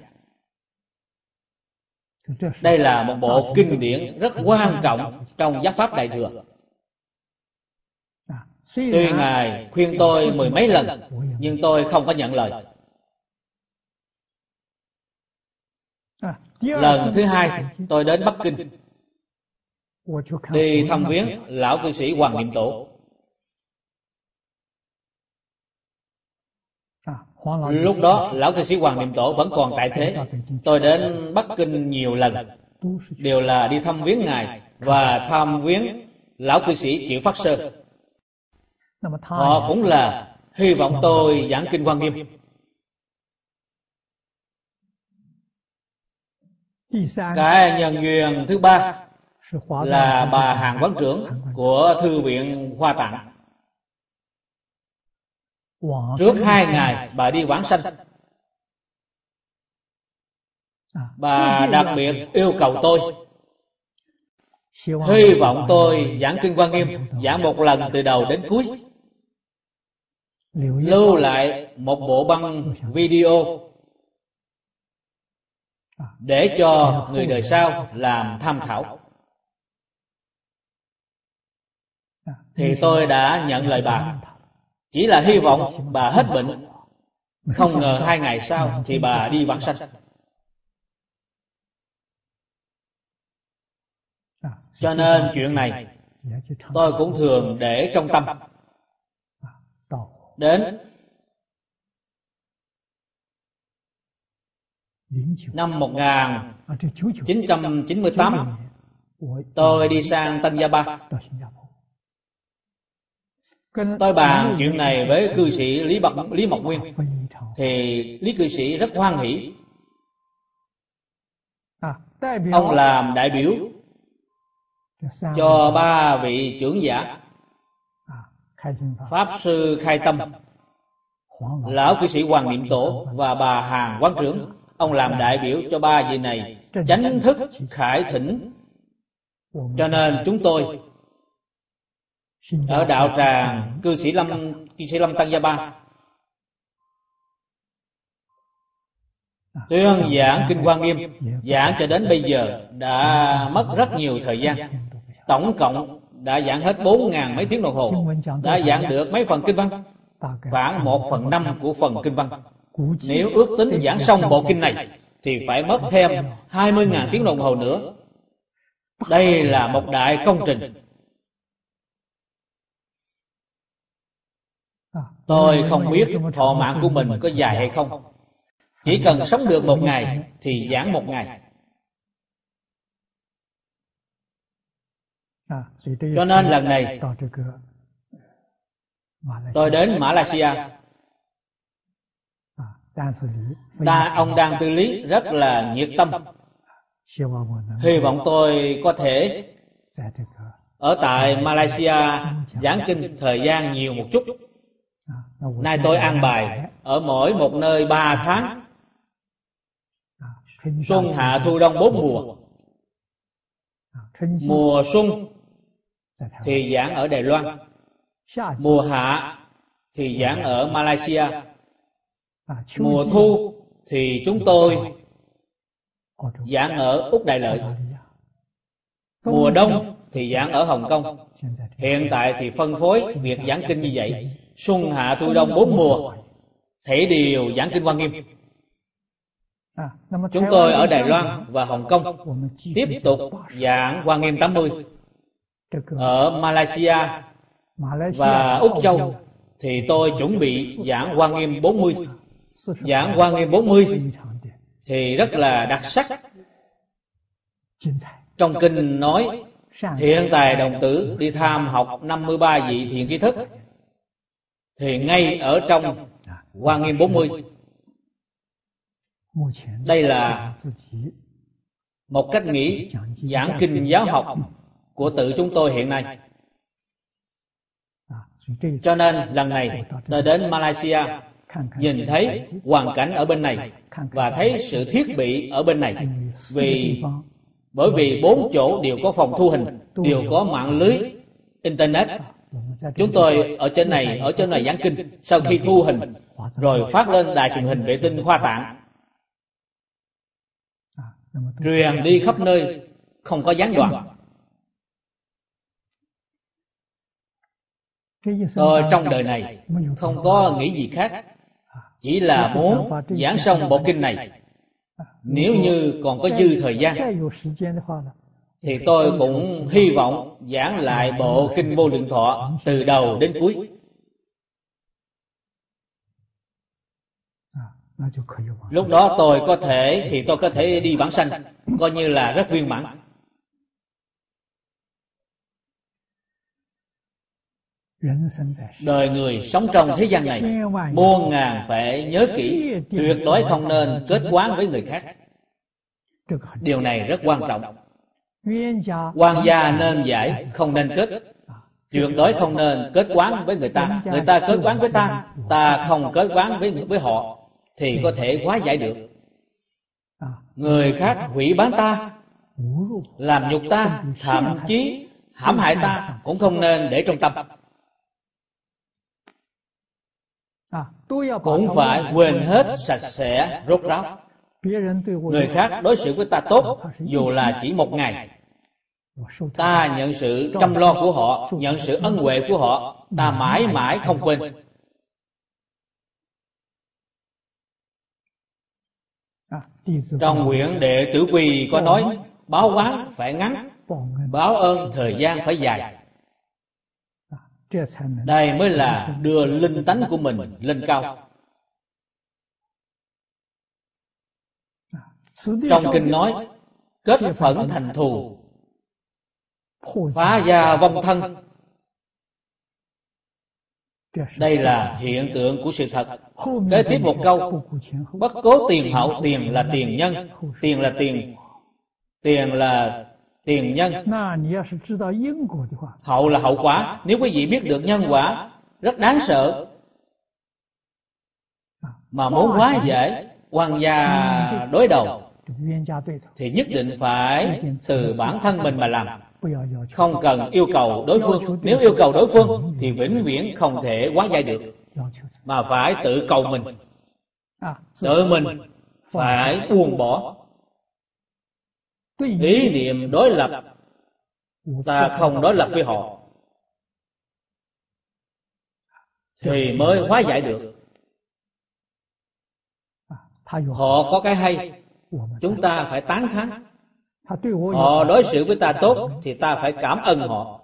Đây là một bộ kinh điển rất quan trọng trong Giác Pháp Đại Thừa. Tuy Ngài khuyên tôi mười mấy lần, nhưng tôi không có nhận lời. Lần thứ hai, tôi đến Bắc Kinh, đi thăm viếng lão cư sĩ Hoàng Niệm Tổ. Lúc đó, lão cư sĩ Hoàng Niệm Tổ vẫn còn tại thế. Tôi đến Bắc Kinh nhiều lần, đều là đi thăm viếng Ngài và thăm viếng lão cư sĩ Triệu Phát Sơ. Họ cũng là hy vọng tôi giảng kinh Hoa Nghiêm. Cái nhân duyên thứ ba là bà Hàn Quán Trưởng của Thư viện Hoa Tạng. Trước hai ngày bà đi vãng sanh, bà đặc biệt yêu cầu tôi, hy vọng tôi giảng kinh Hoa Nghiêm, giảng một lần từ đầu đến cuối, lưu lại một bộ băng video để cho người đời sau làm tham khảo. Thì tôi đã nhận lời bà, chỉ là hy vọng bà hết bệnh. Không ngờ hai ngày sau thì bà đi vãng sanh. Cho nên chuyện này tôi cũng thường để trong tâm. Đến năm một nghìn chín trăm chín mươi tám, tôi đi sang Tân Gia Ba. Tôi bàn chuyện này với cư sĩ Lý, Bậc, Lý Mộc Nguyên, thì Lý cư sĩ rất hoan hỷ. Ông làm đại biểu cho ba vị trưởng giả, Pháp Sư Khai Tâm, lão cư sĩ Hoàng Niệm Tổ và bà Hàn Quán Trưởng. Ông làm đại biểu cho ba vị này chánh thức khải thỉnh. Cho nên chúng tôi ở đạo tràng cư sĩ Lâm, cư sĩ Lâm Tân Gia Ba tuyên giảng kinh Hoa Nghiêm, giảng cho đến bây giờ đã mất rất nhiều thời gian. Tổng cộng đã giảng hết bốn ngàn mấy tiếng đồng hồ, đã giảng được mấy phần kinh văn, khoảng một phần năm của phần kinh văn. Nếu ước tính giảng xong bộ kinh này thì phải mất thêm hai mươi ngàn tiếng đồng hồ nữa. Đây là một đại công trình. Tôi không biết thọ mạng của mình có dài hay không. Chỉ cần sống được một ngày thì giảng một ngày. Cho nên lần này tôi đến Malaysia. Đa, ông Đan Tư Lý rất là nhiệt tâm, hy vọng tôi có thể ở tại Malaysia giảng kinh thời gian nhiều một chút. Nay tôi an bài ở mỗi một nơi ba tháng, xuân hạ thu đông bốn mùa. Mùa xuân thì giảng ở Đài Loan, mùa hạ thì giảng ở Malaysia, mùa thu thì chúng tôi giảng ở Úc Đại Lợi, mùa đông thì giảng ở Hồng Kông. Hiện tại thì phân phối việc giảng kinh như vậy, xuân hạ thu đông bốn mùa thể đều giảng kinh Hoa Nghiêm. Chúng tôi ở Đài Loan và Hồng Kông tiếp tục giảng Hoa Nghiêm tám mươi. Ở Malaysia và Úc Châu thì tôi chuẩn bị giảng Hoa Nghiêm bốn mươi. Giảng Hoa Nghiêm bốn mươi thì rất là đặc sắc. Trong kinh nói thiện tài đồng tử đi tham học năm mươi ba vị thiện tri thức, thì ngay ở trong Hoa Nghiêm bốn mươi. Đây là một cách nghĩ giảng kinh giáo học của tự chúng tôi hiện nay. Cho nên lần này tôi đến Malaysia, nhìn thấy hoàn cảnh ở bên này và thấy sự thiết bị ở bên này. Vì bởi vì bốn chỗ đều có phòng thu hình, đều có mạng lưới internet. Chúng tôi ở trên này, ở trên này giảng kinh, sau khi thu hình rồi phát lên đài truyền hình vệ tinh Hoa Tạng, truyền đi khắp nơi, không có gián đoạn. Tôi trong đời này không có nghĩ gì khác, chỉ là muốn giảng xong bộ kinh này. Nếu như còn có dư thời gian thì tôi cũng hy vọng giảng lại bộ kinh Vô Lượng Thọ từ đầu đến cuối. Lúc đó tôi có thể thì tôi có thể đi vãng sanh, coi như là rất viên mãn. Đời người sống trong thế gian này, muôn ngàn phải nhớ kỹ, tuyệt đối không nên kết oán với người khác. Điều này rất quan trọng. Quan gia nên giải, không nên kết. Tuyệt đối không nên kết oán với người ta. Người ta kết oán với ta, ta không kết oán với với họ, thì có thể hóa giải được. Người khác hủy bán ta, làm nhục ta, thậm chí hãm hại ta, cũng không nên để trong tâm. Cũng phải quên hết sạch sẽ, rốt ráo. Người khác đối xử với ta tốt, dù là chỉ một ngày, ta nhận sự chăm lo của họ, nhận sự ân huệ của họ, ta mãi mãi không quên. Trong quyển Đệ Tử Quy có nói, báo oán phải ngắn, báo ơn thời gian phải dài. Đây mới là đưa linh tánh của mình lên cao. Trong kinh nói, kết phẫn thành thù, phá gia vong thân. Đây là hiện tượng của sự thật. Kế tiếp một câu, bất cố tiền hậu. Tiền là tiền nhân, tiền là tiền, tiền là tiền nhân, hậu là hậu quả. Nếu quý vị biết được nhân quả, rất đáng sợ. Mà muốn hóa giải quan gia đối đầu thì nhất định phải từ bản thân mình mà làm, không cần yêu cầu đối phương. Nếu yêu cầu đối phương thì vĩnh viễn không thể hóa giải được, mà phải tự cầu mình. Tự mình phải buông bỏ ý niệm đối lập. Ta không đối lập với họ thì mới hóa giải được. Họ có cái hay, chúng ta phải tán thán. Họ đối xử với ta tốt thì ta phải cảm ơn họ.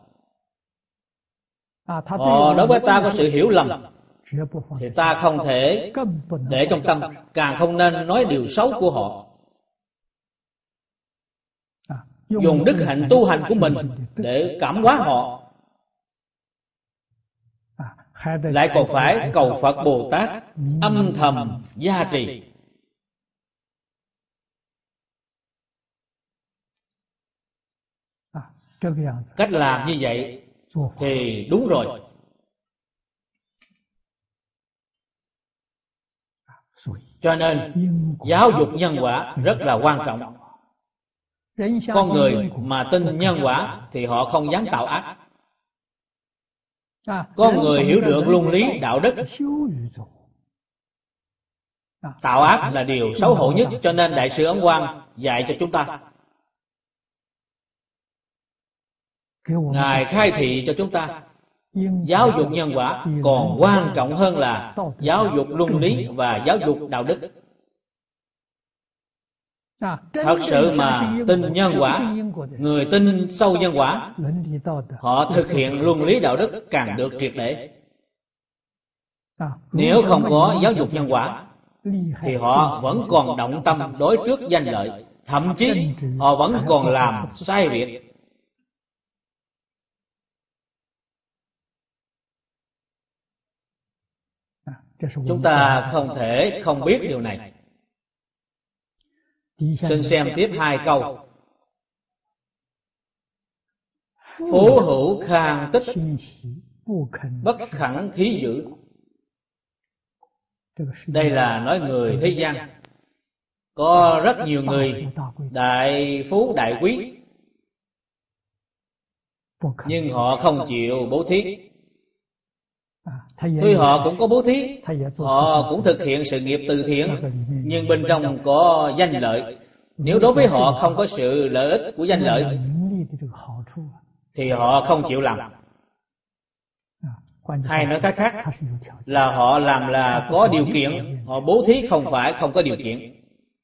Họ đối với ta có sự hiểu lầm thì ta không thể để trong tâm, càng không nên nói điều xấu của họ. Dùng đức hạnh tu hành của mình để cảm hóa họ, lại còn phải cầu Phật Bồ Tát âm thầm gia trì. Cách làm như vậy thì đúng rồi. Cho nên giáo dục nhân quả rất là quan trọng. Con người mà tin nhân quả thì họ không dám tạo ác. Con người hiểu được luân lý đạo đức, tạo ác là điều xấu hổ nhất. Cho nên Đại sư Ấn Quang dạy cho chúng ta, Ngài khai thị cho chúng ta, giáo dục nhân quả còn quan trọng hơn là giáo dục luân lý và giáo dục đạo đức. Thật sự mà tin nhân quả, người tin sâu nhân quả, họ thực hiện luân lý đạo đức càng được triệt để. Nếu không có giáo dục nhân quả thì họ vẫn còn động tâm đối trước danh lợi, thậm chí họ vẫn còn làm sai việc. Chúng ta không thể không biết điều này. Xin xem tiếp hai câu. Phú hữu khang tích, bất khẳng thí dữ. Đây là nói người thế gian. Có rất nhiều người đại phú đại quý, nhưng họ không chịu bố thí. Tuy họ cũng có bố thí, họ cũng thực hiện sự nghiệp từ thiện, nhưng bên trong có danh lợi. Nếu đối với họ không có sự lợi ích của danh lợi thì họ không chịu làm. Hay nói cách khác là họ làm là có điều kiện, họ bố thí không phải không có điều kiện.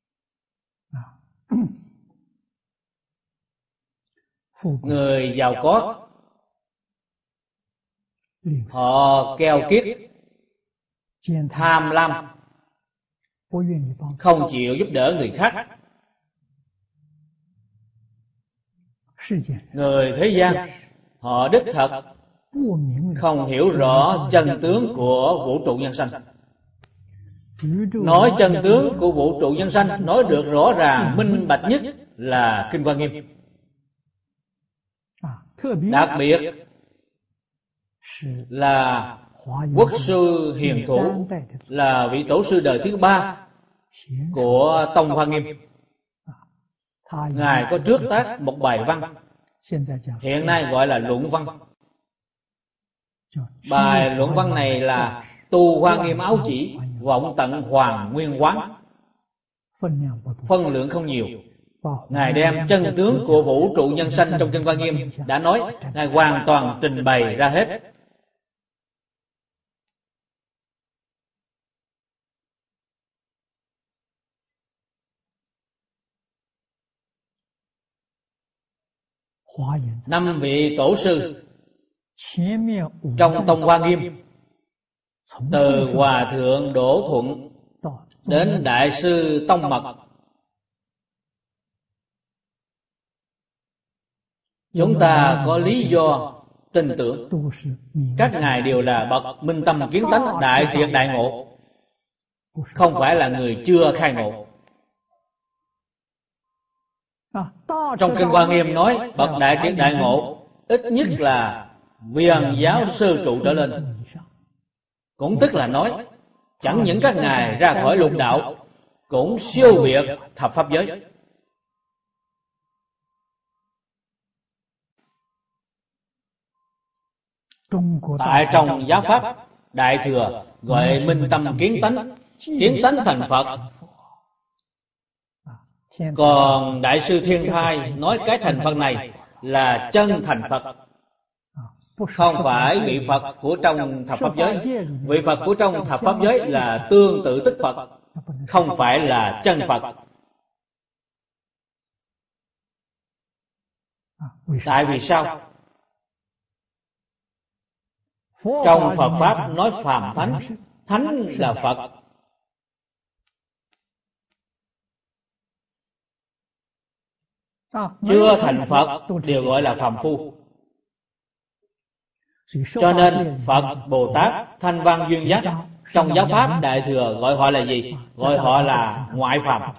Người giàu có, họ keo kiết, tham lam, không chịu giúp đỡ người khác. Người thế gian, họ đích thật không hiểu rõ chân tướng của vũ trụ nhân sanh. Nói chân tướng của vũ trụ nhân sanh, nói được rõ ràng minh bạch nhất là Kinh Hoa Nghiêm. Đặc biệt là Quốc sư Hiền Thủ, là vị tổ sư đời thứ ba của Tông Hoa Nghiêm. Ngài có trước tác một bài văn, hiện nay gọi là luận văn. Bài luận văn này là Tu Hoa Nghiêm Áo Chỉ, vọng tận Hoàng Nguyên Quán. Phân lượng không nhiều. Ngài đem chân tướng của vũ trụ nhân sanh trong Kinh Hoa Nghiêm đã nói, Ngài hoàn toàn trình bày ra hết. Năm vị tổ sư trong Tông Hoa Nghiêm, từ Hòa Thượng Đỗ Thuận đến Đại sư Tông Mật, chúng ta có lý do tin tưởng các ngài đều là bậc minh tâm kiến tánh, đại triệt đại ngộ, không phải là người chưa khai ngộ. Trong Kinh Hoa Nghiêm nói bậc đại triệt đại ngộ ít nhất là viên giáo sơ trụ trở lên. Cũng tức là nói chẳng những các ngài ra khỏi lục đạo, cũng siêu việt thập pháp giới. Tại trong giáo pháp Đại Thừa gọi minh tâm kiến tánh, kiến tánh thành Phật. Còn Đại sư Thiên Thai nói cái thành Phật này là chân thành Phật, không phải vị Phật của trong thập pháp giới. Vị Phật của trong thập pháp giới là tương tự tức Phật, không phải là chân Phật. Tại vì sao? Trong Phật Pháp nói phàm thánh, thánh là Phật. Chưa thành Phật đều gọi là phàm phu. Cho nên Phật, Bồ Tát, Thanh Văn, Duyên Giác trong giáo pháp Đại Thừa gọi họ là gì? Gọi họ là ngoại phàm.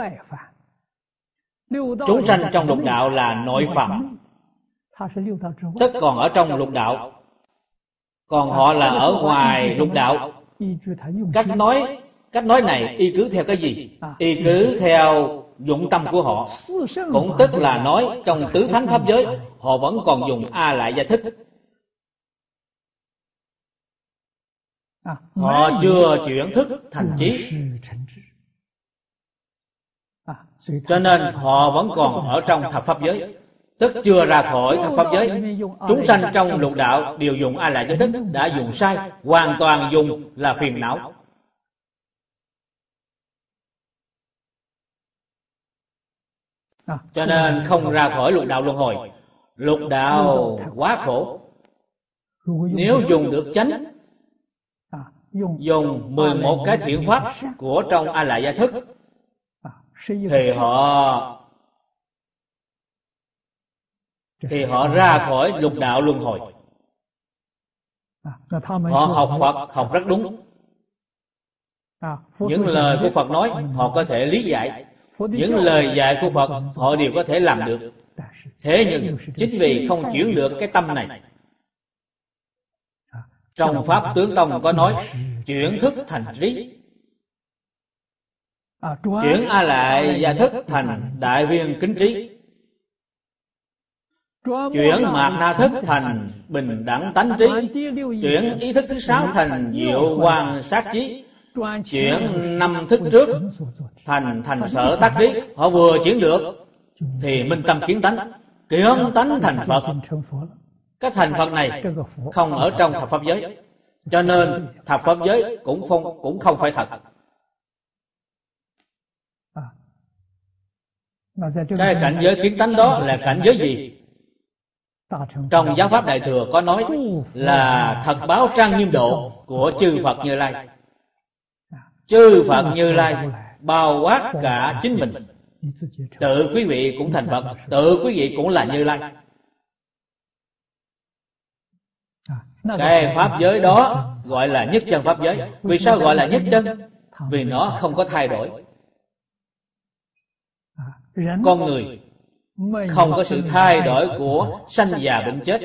Chúng sanh trong lục đạo là nội phàm, tức còn ở trong lục đạo, còn họ là ở ngoài lục đạo. Cách nói cách nói này y cứ theo cái gì? Y cứ theo dụng tâm của họ. Cũng tức là nói trong tứ thánh pháp giới họ vẫn còn dùng A Lại Gia Thức. Họ chưa chuyển thức thành trí, cho nên họ vẫn còn ở trong thập pháp giới, tức chưa ra khỏi thập pháp giới. Chúng sanh trong lục đạo đều dùng A Lại Gia Thức, đã dùng sai, hoàn toàn dùng là phiền não. Cho nên không ra khỏi lục đạo luân hồi. Lục đạo quá khổ. Nếu dùng được chánh, dùng mười một cái thiện pháp của trong A Lại Gia Thức, thì họ thì họ ra khỏi lục đạo luân hồi. Họ học Phật học rất đúng. Những lời của Phật nói họ có thể lý giải, những lời dạy của Phật họ đều có thể làm được. Thế nhưng chính vì không chuyển được cái tâm này. Trong Pháp Tướng Tông có nói chuyển thức thành trí, chuyển A Lại Gia Thức thành đại viên kính trí, chuyển Mạt Na Thức thành bình đẳng tánh trí, chuyển ý thức thứ sáu thành diệu quan sát trí, chuyển năm thức trước thành thành sở tác trí. Họ vừa chuyển được thì minh tâm kiến tánh, kiến tánh thành Phật. Cái thành Phật này không ở trong thập pháp giới, cho nên thập pháp giới cũng không, cũng không phải thật. Cái cảnh giới kiến tánh đó là cảnh giới gì? Trong giáo pháp Đại Thừa có nói là thật báo trang nghiêm độ của chư Phật Như Lai. Chư Phật Như Lai bao quát cả chính mình. Tự quý vị cũng thành Phật, tự quý vị cũng là Như Lai. Cái pháp giới đó gọi là nhất chân pháp giới. Vì sao gọi là nhất chân? Vì nó không có thay đổi. Con người không có sự thay đổi của sanh già bệnh chết.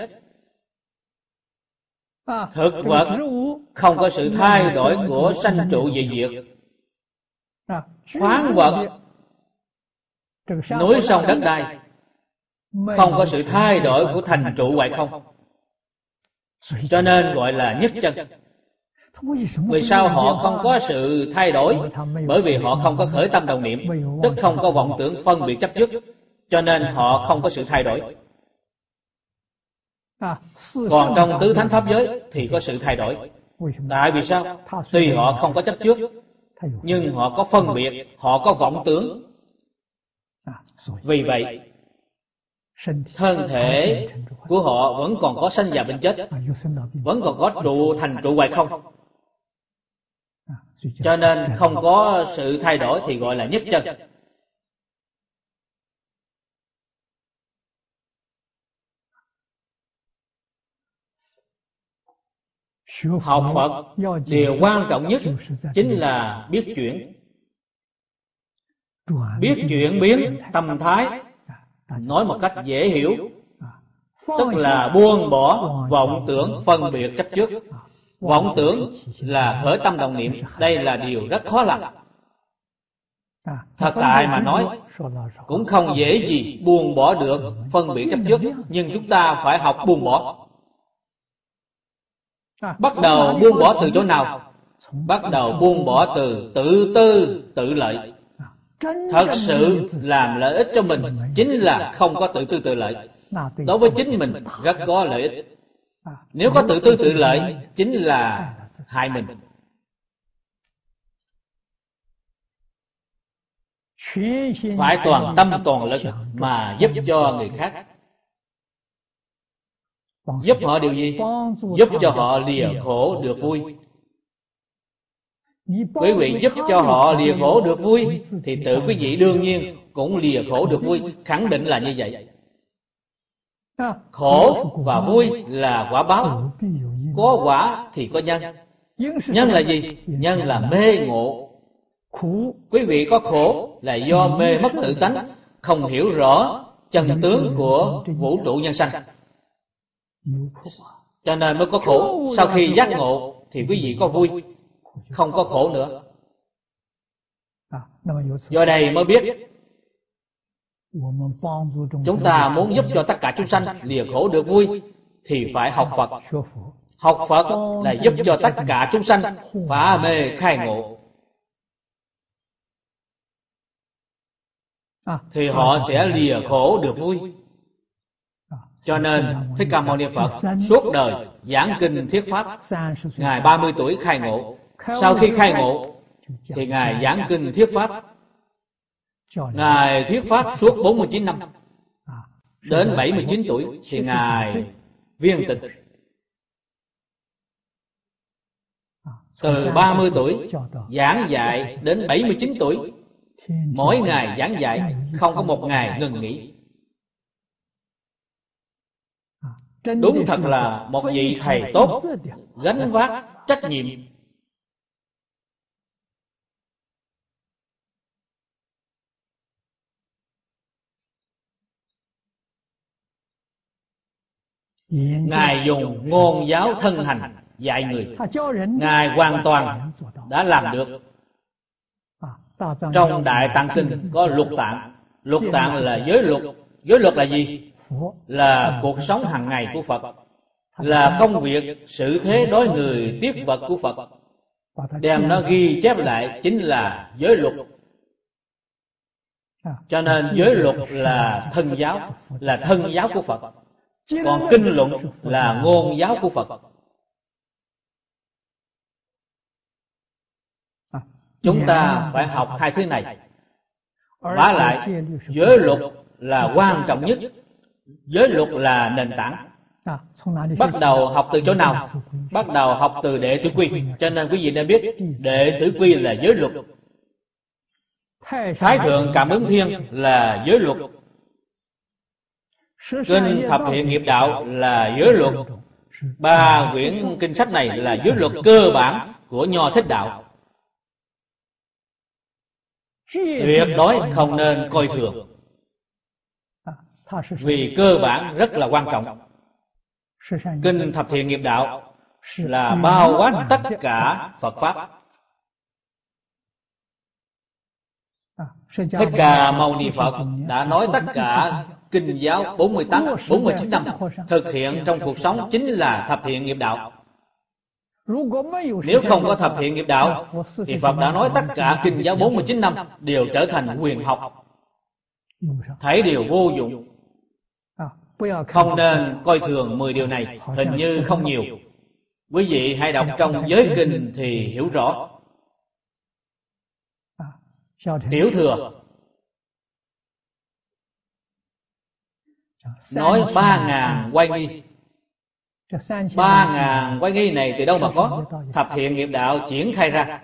Thực vật không có sự thay đổi của sanh trụ dị diệt. Khoáng vật, núi sông đất đai không có sự thay đổi của thành trụ hoại không. Cho nên gọi là nhất chân. Vì sao họ không có sự thay đổi? Bởi vì họ không có khởi tâm đồng niệm, tức không có vọng tưởng phân biệt chấp trước, cho nên họ không có sự thay đổi. Còn trong tứ thánh pháp giới thì có sự thay đổi. Tại vì sao? Tuy họ không có chấp trước, nhưng họ có phân biệt, họ có vọng tưởng. Vì vậy thân thể của họ vẫn còn có sanh già bệnh chết, vẫn còn có trụ thành trụ hoại không. Cho nên không có sự thay đổi thì gọi là nhất chân. Học Phật điều quan trọng nhất chính là biết chuyển. Biết chuyển biến tâm thái. Nói một cách dễ hiểu, tức là buông bỏ vọng tưởng phân biệt chấp trước. Vọng tưởng là khởi tâm đồng niệm, đây là điều rất khó làm. Thật tại mà nói, cũng không dễ gì buông bỏ được phân biệt chấp trước, nhưng chúng ta phải học buông bỏ. Bắt đầu buông bỏ từ chỗ nào? Bắt đầu buông bỏ từ tự tư tự lợi. Thật sự làm lợi ích cho mình chính là không có tự tư tự lợi. Đối với chính mình rất có lợi ích. Nếu có tự tư tự lợi chính là hại mình. Phải toàn tâm toàn lực mà giúp cho người khác. Giúp họ điều gì? Giúp cho họ lìa khổ được vui. Quý vị giúp cho họ lìa khổ được vui thì tự quý vị đương nhiên cũng lìa khổ được vui. Khẳng định là như vậy. Khổ và vui là quả báo. Có quả thì có nhân. Nhân là gì? Nhân là mê ngộ. Quý vị có khổ là do mê mất tự tánh, không hiểu rõ chân tướng của vũ trụ nhân sanh, cho nên mới có khổ. Sau khi giác ngộ thì quý vị có vui, không có khổ nữa. Do đây mới biết chúng ta muốn giúp cho tất cả chúng sanh lìa khổ được vui thì phải học Phật. Học Phật là giúp cho tất cả chúng sanh phá mê khai ngộ, thì họ sẽ lìa khổ được vui. Cho nên Thích Ca Mâu Ni Phật suốt đời giảng kinh thuyết pháp. Ngài ba mươi tuổi khai ngộ. Sau khi khai ngộ thì Ngài giảng kinh thuyết pháp. Ngài thuyết pháp suốt bốn mươi chín năm. Đến bảy mươi chín tuổi thì Ngài viên tịch. Từ ba mươi tuổi giảng dạy đến bảy mươi chín tuổi, mỗi ngày giảng dạy, không có một ngày ngừng nghỉ. Đúng thật là một vị thầy tốt, gánh vác trách nhiệm. Ngài dùng ngôn giáo thân hành dạy người. Ngài hoàn toàn đã làm được. Trong Đại Tạng Kinh có lục tạng. Lục tạng là giới luật. Giới luật là gì? Là cuộc sống hàng ngày của Phật, là công việc sự thế đối người tiếp vật của Phật. Đem nó ghi chép lại chính là giới luật. Cho nên giới luật là thân giáo, là thân giáo của Phật. Còn kinh luận là ngôn giáo của Phật. Chúng ta phải học hai thứ này. Vả lại, giới luật là quan trọng nhất. Giới luật là nền tảng. Bắt đầu học từ chỗ nào? Bắt đầu học từ đệ tử quy. Cho nên quý vị nên biết đệ tử quy là giới luật. Thái thượng cảm ứng thiên là giới luật. Kinh thập thiện nghiệp đạo là giới luật. Ba quyển kinh sách này là giới luật cơ bản của Nho Thích đạo. Tuyệt đối không nên coi thường, vì cơ bản rất là quan trọng. Kinh thập thiện nghiệp đạo là bao quát tất cả Phật Pháp. Thích Ca Mâu Ni Phật đã nói tất cả kinh giáo bốn mươi tám, bốn mươi chín năm thực hiện trong cuộc sống chính là thập thiện nghiệp đạo. Nếu không có thập thiện nghiệp đạo thì Phật đã nói tất cả kinh giáo bốn mươi chín năm đều trở thành huyền học, thấy đều vô dụng. Không nên coi thường mười điều này, hình như không nhiều. Quý vị hãy đọc trong giới kinh thì hiểu rõ. Tiểu thừa nói ba ngàn oai nghi. Ba ngàn oai nghi này từ đâu mà có? Thập thiện nghiệp đạo triển khai ra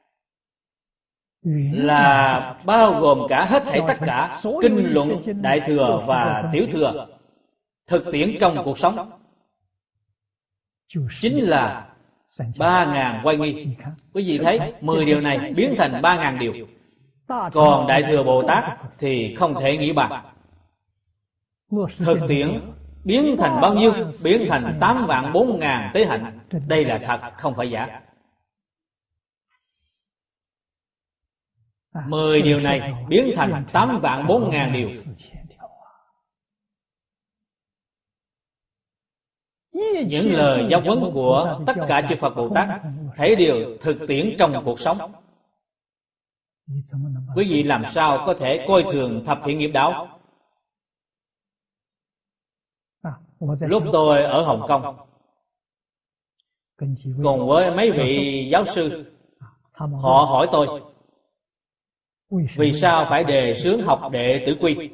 là bao gồm cả hết thảy tất cả kinh luận đại thừa và tiểu thừa thực tiễn trong cuộc sống, chính là ba ngàn oai nghi. Quý vị thấy mười điều này biến thành ba ngàn điều. Còn đại thừa Bồ Tát thì không thể nghĩ bàn. Thực tiễn biến thành bao nhiêu? Biến thành tám vạn bốn ngàn tế hạnh. Đây là thật, không phải giả. Mười điều này biến thành tám vạn bốn ngàn điều. Những lời giáo huấn của tất cả chư Phật Bồ Tát thấy đều thực tiễn trong cuộc sống. Quý vị làm sao có thể coi thường thập thiện nghiệp đạo? Lúc tôi ở Hồng Kông cùng với mấy vị giáo sư, họ hỏi tôi vì sao phải đề xướng học đệ tử quy.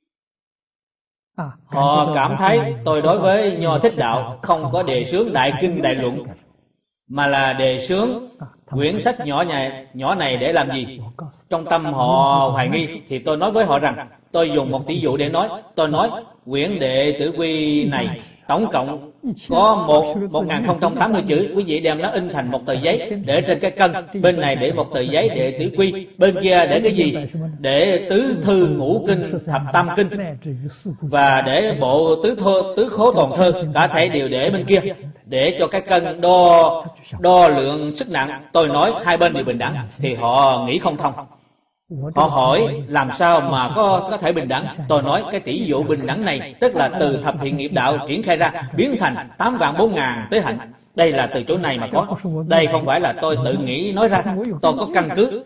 Họ cảm thấy tôi đối với Nho Thích đạo không có đề xướng đại kinh đại luận, mà là đề xướng quyển sách nhỏ này, nhỏ này để làm gì? Trong tâm họ hoài nghi thì tôi nói với họ rằng, tôi dùng một tỷ dụ để nói. Tôi nói quyển đệ tử quy này tổng cộng có một một nghìn không trăm tám mươi chữ. Quý vị đem nó in thành một tờ giấy để trên cái cân. Bên này để một tờ giấy đệ tử quy, bên kia để cái gì? Để tứ thư ngũ kinh thập tam kinh, và để bộ tứ thô, tứ khố toàn thơ, cả thể đều để bên kia, để cho cái cân đo đo lượng sức nặng. Tôi nói hai bên đều bình đẳng thì họ nghĩ không thông. Họ hỏi làm sao mà có có thể bình đẳng? Tôi nói cái tỷ dụ bình đẳng này tức là từ thập thiện nghiệp đạo triển khai ra, biến thành tám vạn bốn ngàn tế hạnh. Đây là từ chỗ này mà có. Đây không phải là tôi tự nghĩ nói ra, tôi có căn cứ.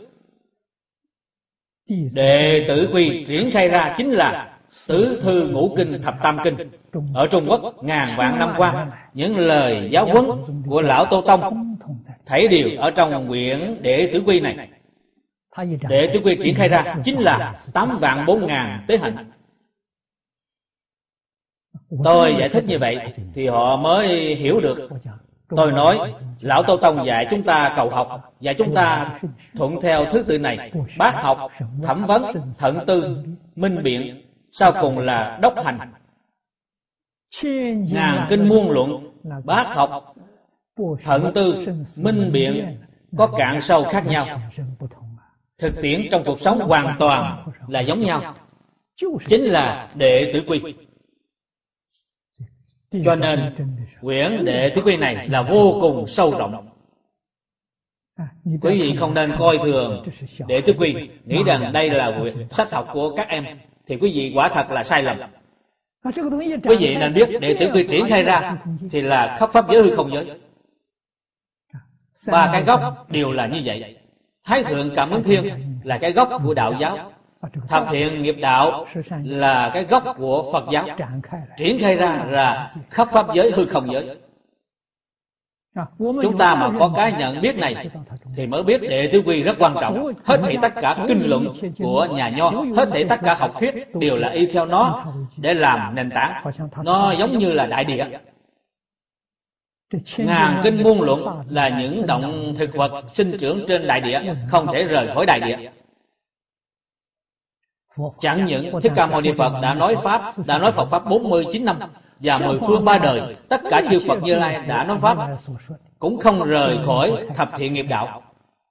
Đệ tử quy triển khai ra chính là tứ thư ngũ kinh thập tam kinh. Ở Trung Quốc ngàn vạn năm qua, những lời giáo huấn của Lão Tô Tông thấy đều ở trong quyển đệ tử quy này. Đệ tử quy triển khai ra chính là tám vạn bốn ngàn tế hạnh. Tôi giải thích như vậy thì họ mới hiểu được. Tôi nói Lão Tô Tông dạy chúng ta cầu học, dạy chúng ta thuận theo thứ tự này: bác học, thẩm vấn, thận tư, minh biện, sau cùng là đốc hành. Ngàn kinh muôn luận, bác học, thận tư, minh biện có cạn sâu khác nhau. Thực tiễn trong cuộc sống hoàn toàn là giống nhau, chính là đệ tử quy. Cho nên quyển đệ tử quy này là vô cùng sâu rộng. Quý vị không nên coi thường đệ tử quy, nghĩ rằng đây là quyển sách học của các em, thì quý vị quả thật là sai lầm. Quý vị nên biết đệ tử quy triển khai ra thì là khắp pháp giới hư không giới. Ba cái gốc đều là như vậy. Thái thượng cảm ứng thiên là cái gốc của đạo giáo. Thập thiện nghiệp đạo là cái gốc của Phật giáo, triển khai ra là khắp pháp giới hư không giới. Chúng ta mà có cái nhận biết này thì mới biết Đệ Tứ Quy rất quan trọng. Hết thảy tất cả kinh luận của nhà Nho, hết thảy tất cả học thuyết đều là y theo nó để làm nền tảng. Nó giống như là đại địa. Ngàn kinh muôn luận là những động thực vật sinh trưởng trên đại địa, không thể rời khỏi đại địa. Chẳng những Thích Ca Mâu Ni Phật đã nói pháp, đã nói Phật pháp bốn mươi chín năm và mười phương ba đời, tất cả chư Phật Như Lai đã nói pháp cũng không rời khỏi thập thiện nghiệp đạo.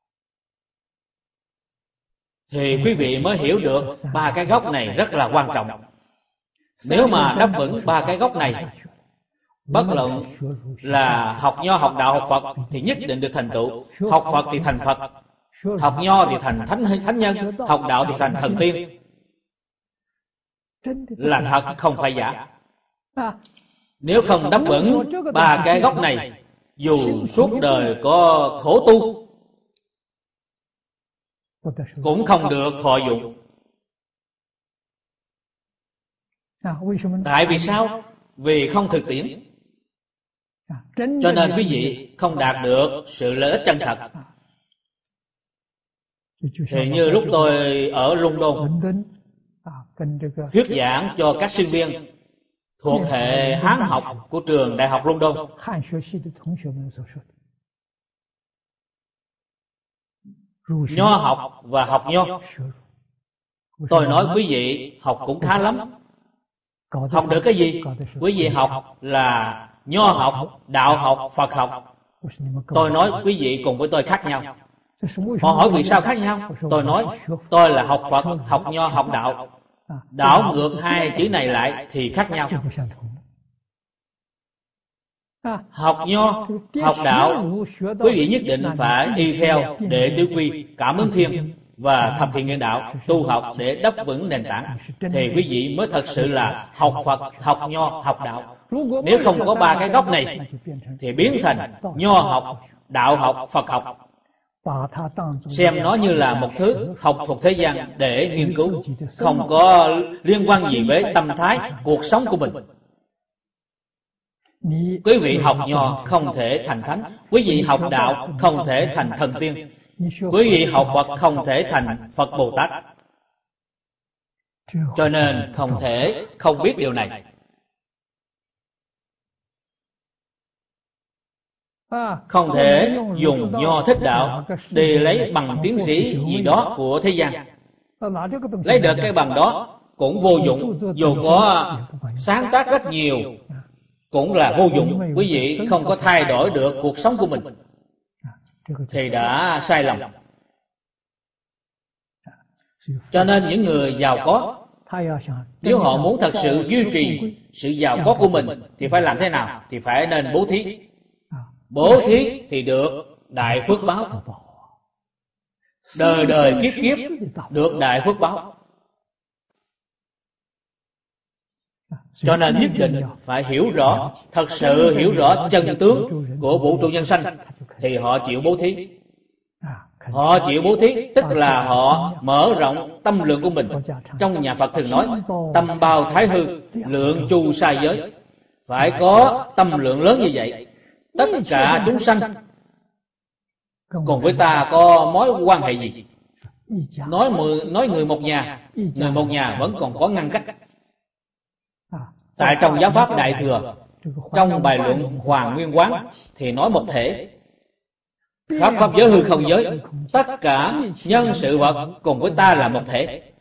Thì quý vị mới hiểu được ba cái gốc này rất là quan trọng. Nếu mà đáp vững ba cái gốc này, bất luận là học Nho, học Đạo, học Phật thì nhất định được thành tựu. Học Phật thì thành Phật, học Nho thì thành thánh thánh nhân, học Đạo thì thành thần tiên. Là thật, không phải giả. Nếu không đáp vững ba cái gốc này, dù suốt đời có khổ tu cũng không được thọ dụng. Tại vì sao? Vì không thực tiễn. Cho nên quý vị không đạt được sự lợi ích chân thật. Thì như lúc tôi ở London thuyết giảng cho các sinh viên thuộc hệ Hán học của trường Đại học London, Nho học và học Nho, tôi nói quý vị học cũng khá lắm. Học được cái gì? Quý vị học là Nho học, Đạo học, Phật học. Tôi nói quý vị cùng với tôi khác nhau. Họ hỏi vì sao khác nhau? Tôi nói tôi là học Phật, học Nho, học Đạo. Đảo ngược hai chữ này lại thì khác nhau. Học Nho, học Đạo, quý vị nhất định phải y theo Đệ Tứ Quy, Cảm Ứng Thiên và thập thiện nghiệp đạo tu học để đắp vững nền tảng, thì quý vị mới thật sự là học Phật, học Nho, học Đạo. Nếu không có ba cái gốc này thì biến thành Nho học, Đạo học, Phật học, xem nó như là một thứ học thuộc thế gian để nghiên cứu, không có liên quan gì với tâm thái cuộc sống của mình. Quý vị học Nho không thể thành thánh, quý vị học Đạo không thể thành thần tiên, quý vị học Phật không thể thành Phật Bồ Tát. Cho nên không thể không biết điều này. Không thể dùng Nho Thích Đạo để lấy bằng tiến sĩ gì đó của thế gian. Lấy được cái bằng đó cũng vô dụng, dù có sáng tác rất nhiều cũng là vô dụng. Quý vị không có thay đổi được cuộc sống của mình thì đã sai lầm. Cho nên những người giàu có, nếu họ muốn thật sự duy trì sự giàu có của mình thì phải làm thế nào? Thì phải nên bố thí. Bố thí thì được đại phước báo, đời đời kiếp kiếp được đại phước báo. Cho nên nhất định phải hiểu rõ, thật sự hiểu rõ chân tướng của vũ trụ nhân sanh thì họ chịu bố thí. Họ chịu bố thí tức là họ mở rộng tâm lượng của mình. Trong nhà Phật thường nói tâm bao thái hư, lượng chu sa giới. Phải có tâm lượng lớn như vậy. Tất cả chúng sanh cùng với ta có mối quan hệ gì? Nói, mười, nói người một nhà, người một nhà vẫn còn có ngăn cách. Tại trong giáo pháp Đại Thừa, trong bài luận Hoàng Nguyên Quán thì nói một thể. Khắp pháp giới hư không giới, tất cả nhân sự vật cùng với ta là một thể.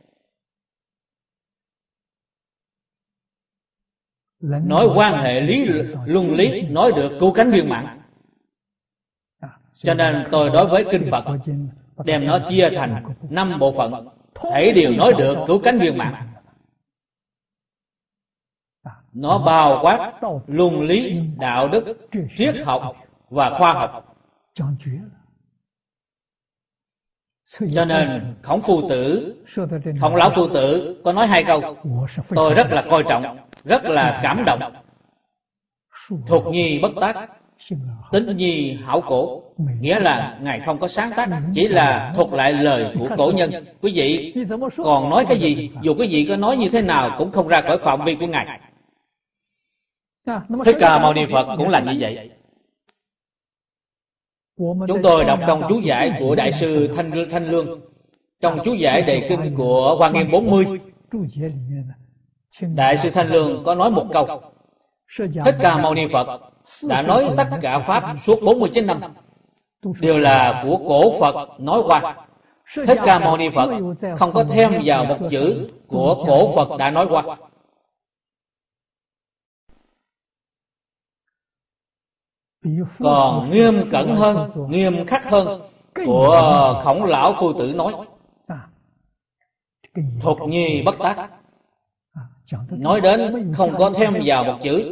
Nói quan hệ lý luân lý, nói được cứu cánh viên mãn. Cho nên tôi đối với kinh Phật đem nó chia thành năm bộ phận, thảy đều nói được cứu cánh viên mãn. Nó bao quát luân lý, đạo đức, triết học và khoa học. Cho nên Khổng Phu Tử, Khổng Lão Phu Tử có nói hai câu tôi rất là coi trọng, rất là cảm động. Thục nhi bất tác, tính nhi hảo cổ, nghĩa là Ngài không có sáng tác, chỉ là thuật lại lời của cổ nhân. Quý vị còn nói cái gì, dù quý vị có nói như thế nào cũng không ra khỏi phạm vi của Ngài. Thích Ca Mâu Ni Phật cũng là như vậy. Chúng tôi đọc trong chú giải của Đại sư Thanh, Thanh Lương, trong chú giải đề kinh của Hoa Nghiêm bốn mươi, Đại sư Thanh Lương có nói một câu: Thích Ca Mâu Ni Phật đã nói tất cả Pháp suốt bốn mươi chín năm đều là của cổ Phật nói qua. Thích Ca Mâu Ni Phật không có thêm vào một chữ của cổ Phật đã nói qua. Còn nghiêm cẩn hơn, nghiêm khắc hơn của Khổng Lão Phu Tử nói: Thuật nhi bất tác. Nói đến không có thêm vào một chữ.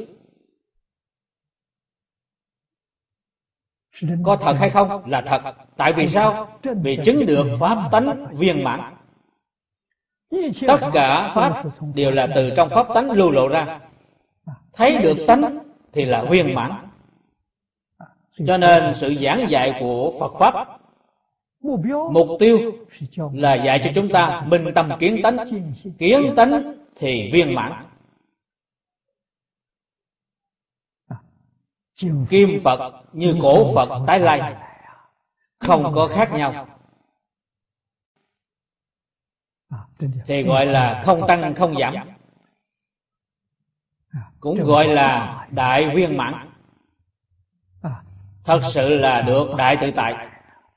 Có thật hay không? Là thật. Tại vì sao? Vì chứng được pháp tánh viên mãn. Tất cả pháp đều là từ trong pháp tánh lưu lộ ra. Thấy được tánh thì là viên mãn. Cho nên sự giảng dạy của Phật Pháp, mục tiêu là dạy cho chúng ta minh tâm kiến tánh. Kiến tánh thì viên mãn. Kim Phật như cổ Phật tái lai, không có khác nhau, thì gọi là không tăng không giảm, cũng gọi là đại viên mãn. Thật sự là được đại tự tại.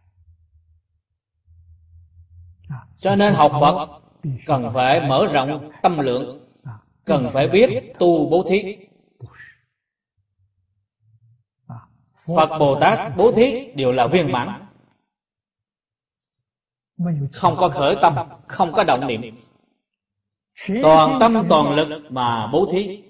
Cho nên học Phật cần phải mở rộng tâm lượng, cần phải biết tu bố thí. Phật Bồ Tát bố thí đều là viên mãn, không có khởi tâm, không có động niệm, toàn tâm toàn lực mà bố thí.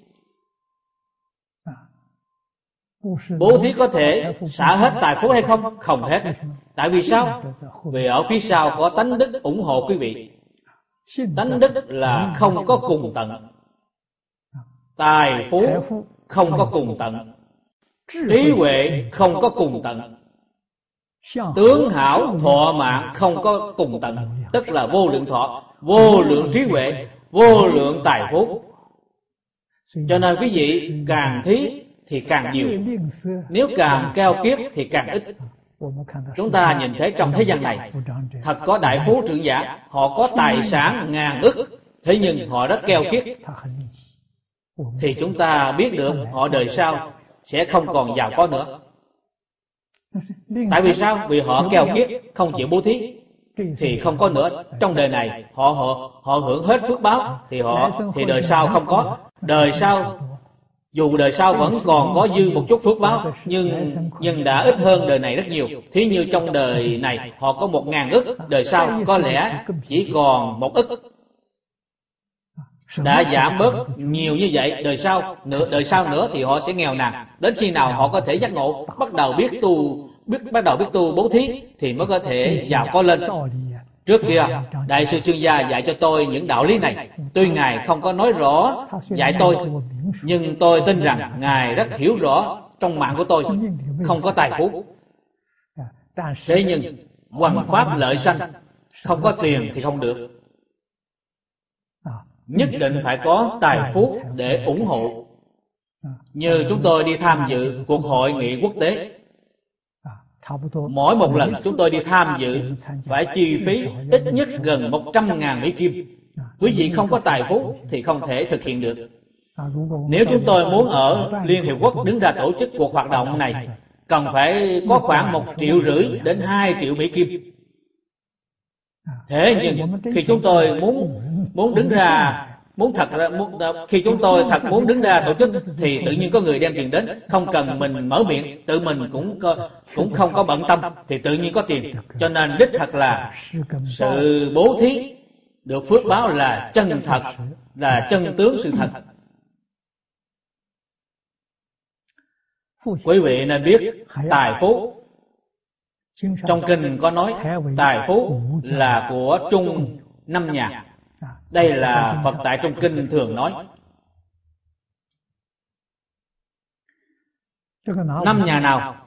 Bố thí có thể xả hết tài phú hay không? Không hết. Tại vì sao? Vì ở phía sau có tánh đức ủng hộ quý vị. Tánh đức là không có cùng tận, tài phú không có cùng tận, trí huệ không có cùng tận, tướng hảo thọ mạng không có cùng tận. Tức là vô lượng thọ, vô lượng trí huệ, vô lượng tài phú. Cho nên quý vị càng thí thì càng nhiều, nếu càng keo kiết thì càng ít. Chúng ta nhìn thấy trong thế gian này, thật có đại phú trưởng giả, họ có tài sản ngàn ức, thế nhưng họ rất keo kiết. Thì chúng ta biết được họ đời sau sẽ không còn giàu có nữa. Tại vì sao? Vì họ keo kiết, không chịu bố thí, thì không có nữa. Trong đời này họ họ họ hưởng hết phước báo, thì họ thì đời sau không có. Đời sau dù đời sau vẫn còn có dư một chút phước báo, nhưng nhưng đã ít hơn đời này rất nhiều. Thí như trong đời này họ có một ngàn ức, đời sau có lẽ chỉ còn một ức. Đã giảm bớt nhiều như vậy, đời sau nữa đời sau nữa thì họ sẽ nghèo nàn. Đến khi nào họ có thể giác ngộ, bắt đầu biết tu biết bắt đầu biết tu bố thí thì mới có thể giàu có lên. Trước kia Đại sư Trương Gia dạy cho tôi những đạo lý này. Tuy Ngài không có nói rõ dạy tôi, nhưng tôi tin rằng Ngài rất hiểu rõ trong mạng của tôi không có tài phú. Thế nhưng hoằng pháp lợi sanh, không có tiền thì không được. Nhất định phải có tài phú để ủng hộ. Như chúng tôi đi tham dự cuộc hội nghị quốc tế, mỗi một lần chúng tôi đi tham dự phải chi phí ít nhất gần một trăm ngàn Mỹ Kim. Quý vị không có tài phú thì không thể thực hiện được. Nếu chúng tôi muốn ở Liên Hiệp Quốc đứng ra tổ chức cuộc hoạt động này, cần phải có khoảng một triệu rưỡi đến hai triệu Mỹ Kim. Thế nhưng khi chúng tôi muốn muốn đứng ra muốn thật ra muốn, khi chúng tôi thật muốn đứng ra tổ chức thì tự nhiên có người đem tiền đến, không cần mình mở miệng, tự mình cũng có, cũng không có bận tâm thì tự nhiên có tiền. Cho nên đích thật là sự bố thí được phước báo là chân thật, là chân tướng sự thật. Quý vị nên biết tài phú, trong kinh có nói tài phú là của Trung năm nhà. Đây là Phật tại trong kinh thường nói. Năm nhà nào?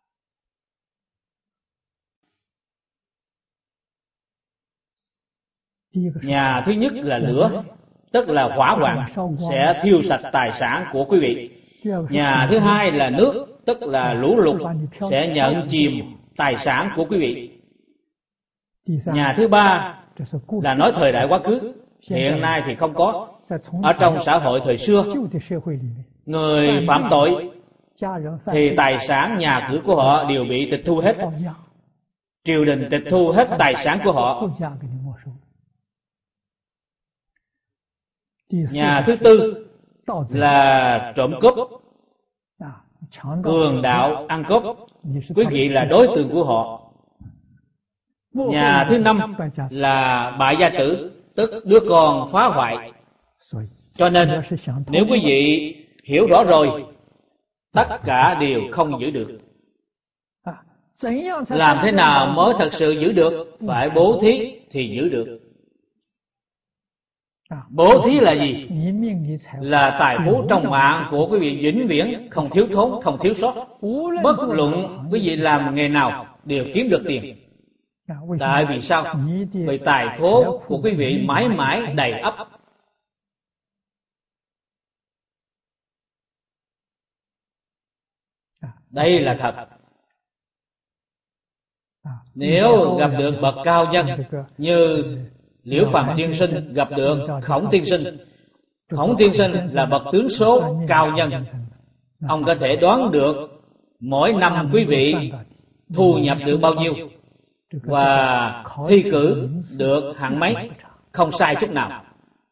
Nhà thứ nhất là lửa, tức là hỏa hoạn sẽ thiêu sạch tài sản của quý vị. Nhà thứ hai là nước, tức là lũ lụt sẽ nhận chìm tài sản của quý vị. Nhà thứ ba là nói thời đại quá khứ, hiện nay thì không có. Ở trong xã hội thời xưa, người phạm tội thì tài sản nhà cửa của họ đều bị tịch thu hết. Triều đình tịch thu hết tài sản của họ. Nhà thứ tư là trộm cướp, cường đạo ăn cướp, quý vị là đối tượng của họ. Nhà thứ năm là bại gia tử, tức đứa con phá hoại. Cho nên nếu quý vị hiểu rõ rồi, tất cả đều không giữ được. Làm thế nào mới thật sự giữ được? Phải bố thí thì giữ được. Bố thí là gì? Là tài phú trong mạng của quý vị vĩnh viễn không thiếu thốn, không thiếu sót. Bất luận quý vị làm nghề nào đều kiếm được tiền. Tại vì sao? Vì tài khố của quý vị mãi mãi đầy ắp. Đây là thật. Nếu gặp được bậc cao nhân như Liễu Phàm tiên sinh gặp được Khổng tiên sinh, Khổng tiên sinh là bậc tướng số cao nhân, ông có thể đoán được mỗi năm quý vị thu nhập được bao nhiêu và thi cử được hạng mấy, không sai chút nào.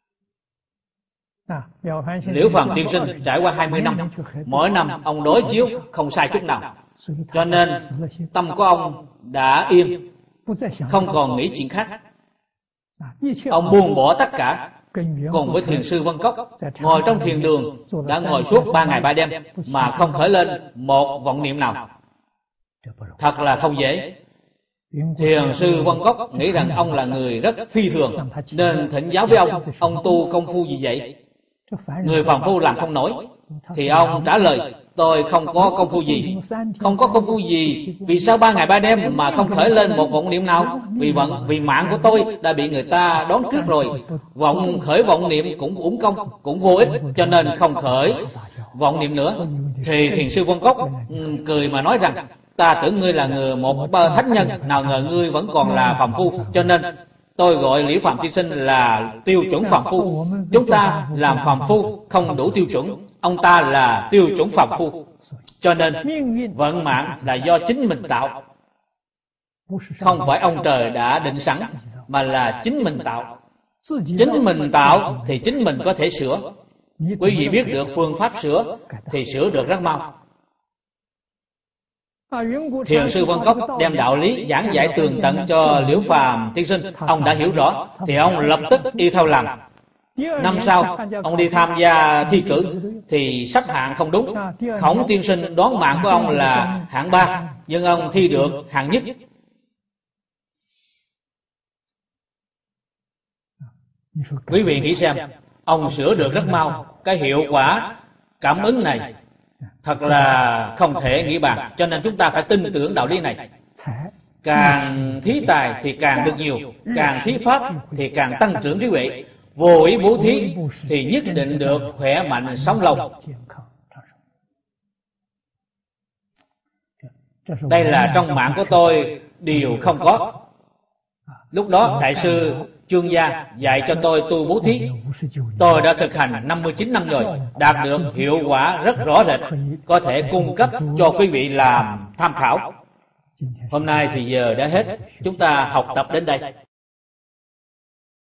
Liễu Phàm tiên sinh trải qua hai mươi năm, mỗi năm ông đối chiếu không sai chút nào. Cho nên tâm của ông đã yên, không còn nghĩ chuyện khác. Ông buông bỏ tất cả, cùng với thiền sư Vân Cốc ngồi trong thiền đường đã ngồi suốt ba ngày ba đêm mà không khởi lên một vọng niệm nào. Thật là không dễ. Thiền sư Vân Cốc nghĩ rằng ông là người rất phi thường, nên thỉnh giáo với ông, ông tu công phu gì vậy? Người phàm phu làm không nổi. Thì ông trả lời, tôi không có công phu gì. Không có công phu gì, vì sao ba ngày ba đêm mà không khởi lên một vọng niệm nào? Vì vận, vì mạng của tôi đã bị người ta đón trước rồi. Vọng khởi vọng niệm cũng uổng công, cũng vô ích, cho nên không khởi vọng niệm nữa. Thì thiền sư Vân Cốc cười mà nói rằng, ta tưởng ngươi là người một thánh nhân, nào ngờ ngươi vẫn còn là phàm phu, cho nên tôi gọi Liễu Phàm tiên sinh là tiêu chuẩn phàm phu. Chúng ta làm phàm phu không đủ tiêu chuẩn, ông ta là tiêu chuẩn phàm phu. Cho nên vận mạng là do chính mình tạo, không phải ông trời đã định sẵn, mà là chính mình tạo. Chính mình tạo thì chính mình có thể sửa. Quý vị biết được phương pháp sửa thì sửa được rất mau. Thiền sư Vân Cốc đem đạo lý giảng giải tường tận cho Liễu Phàm tiên sinh. Ông đã hiểu rõ thì ông lập tức y theo làm. Năm sau ông đi tham gia thi cử thì xếp hạng không đúng. Khổng tiên sinh đoán mạng của ông là hạng ba, nhưng ông thi được hạng nhất. Quý vị nghĩ xem, ông sửa được rất mau. Cái hiệu quả cảm ứng này thật là không thể nghĩ bàn. Cho nên chúng ta phải tin tưởng đạo lý này. Càng thí tài thì càng được nhiều, càng thí pháp thì càng tăng trưởng trí huệ. Vô ý bố thí thì nhất định được khỏe mạnh sống lâu. Đây là trong mạng của tôi điều không có. Lúc đó Đại sư Chương Gia dạy cho tôi tu bố thí. Tôi đã thực hành năm mươi chín năm rồi, đạt được hiệu quả rất rõ rệt, có thể cung cấp cho quý vị làm tham khảo. Hôm nay thì giờ đã hết, chúng ta học tập đến đây.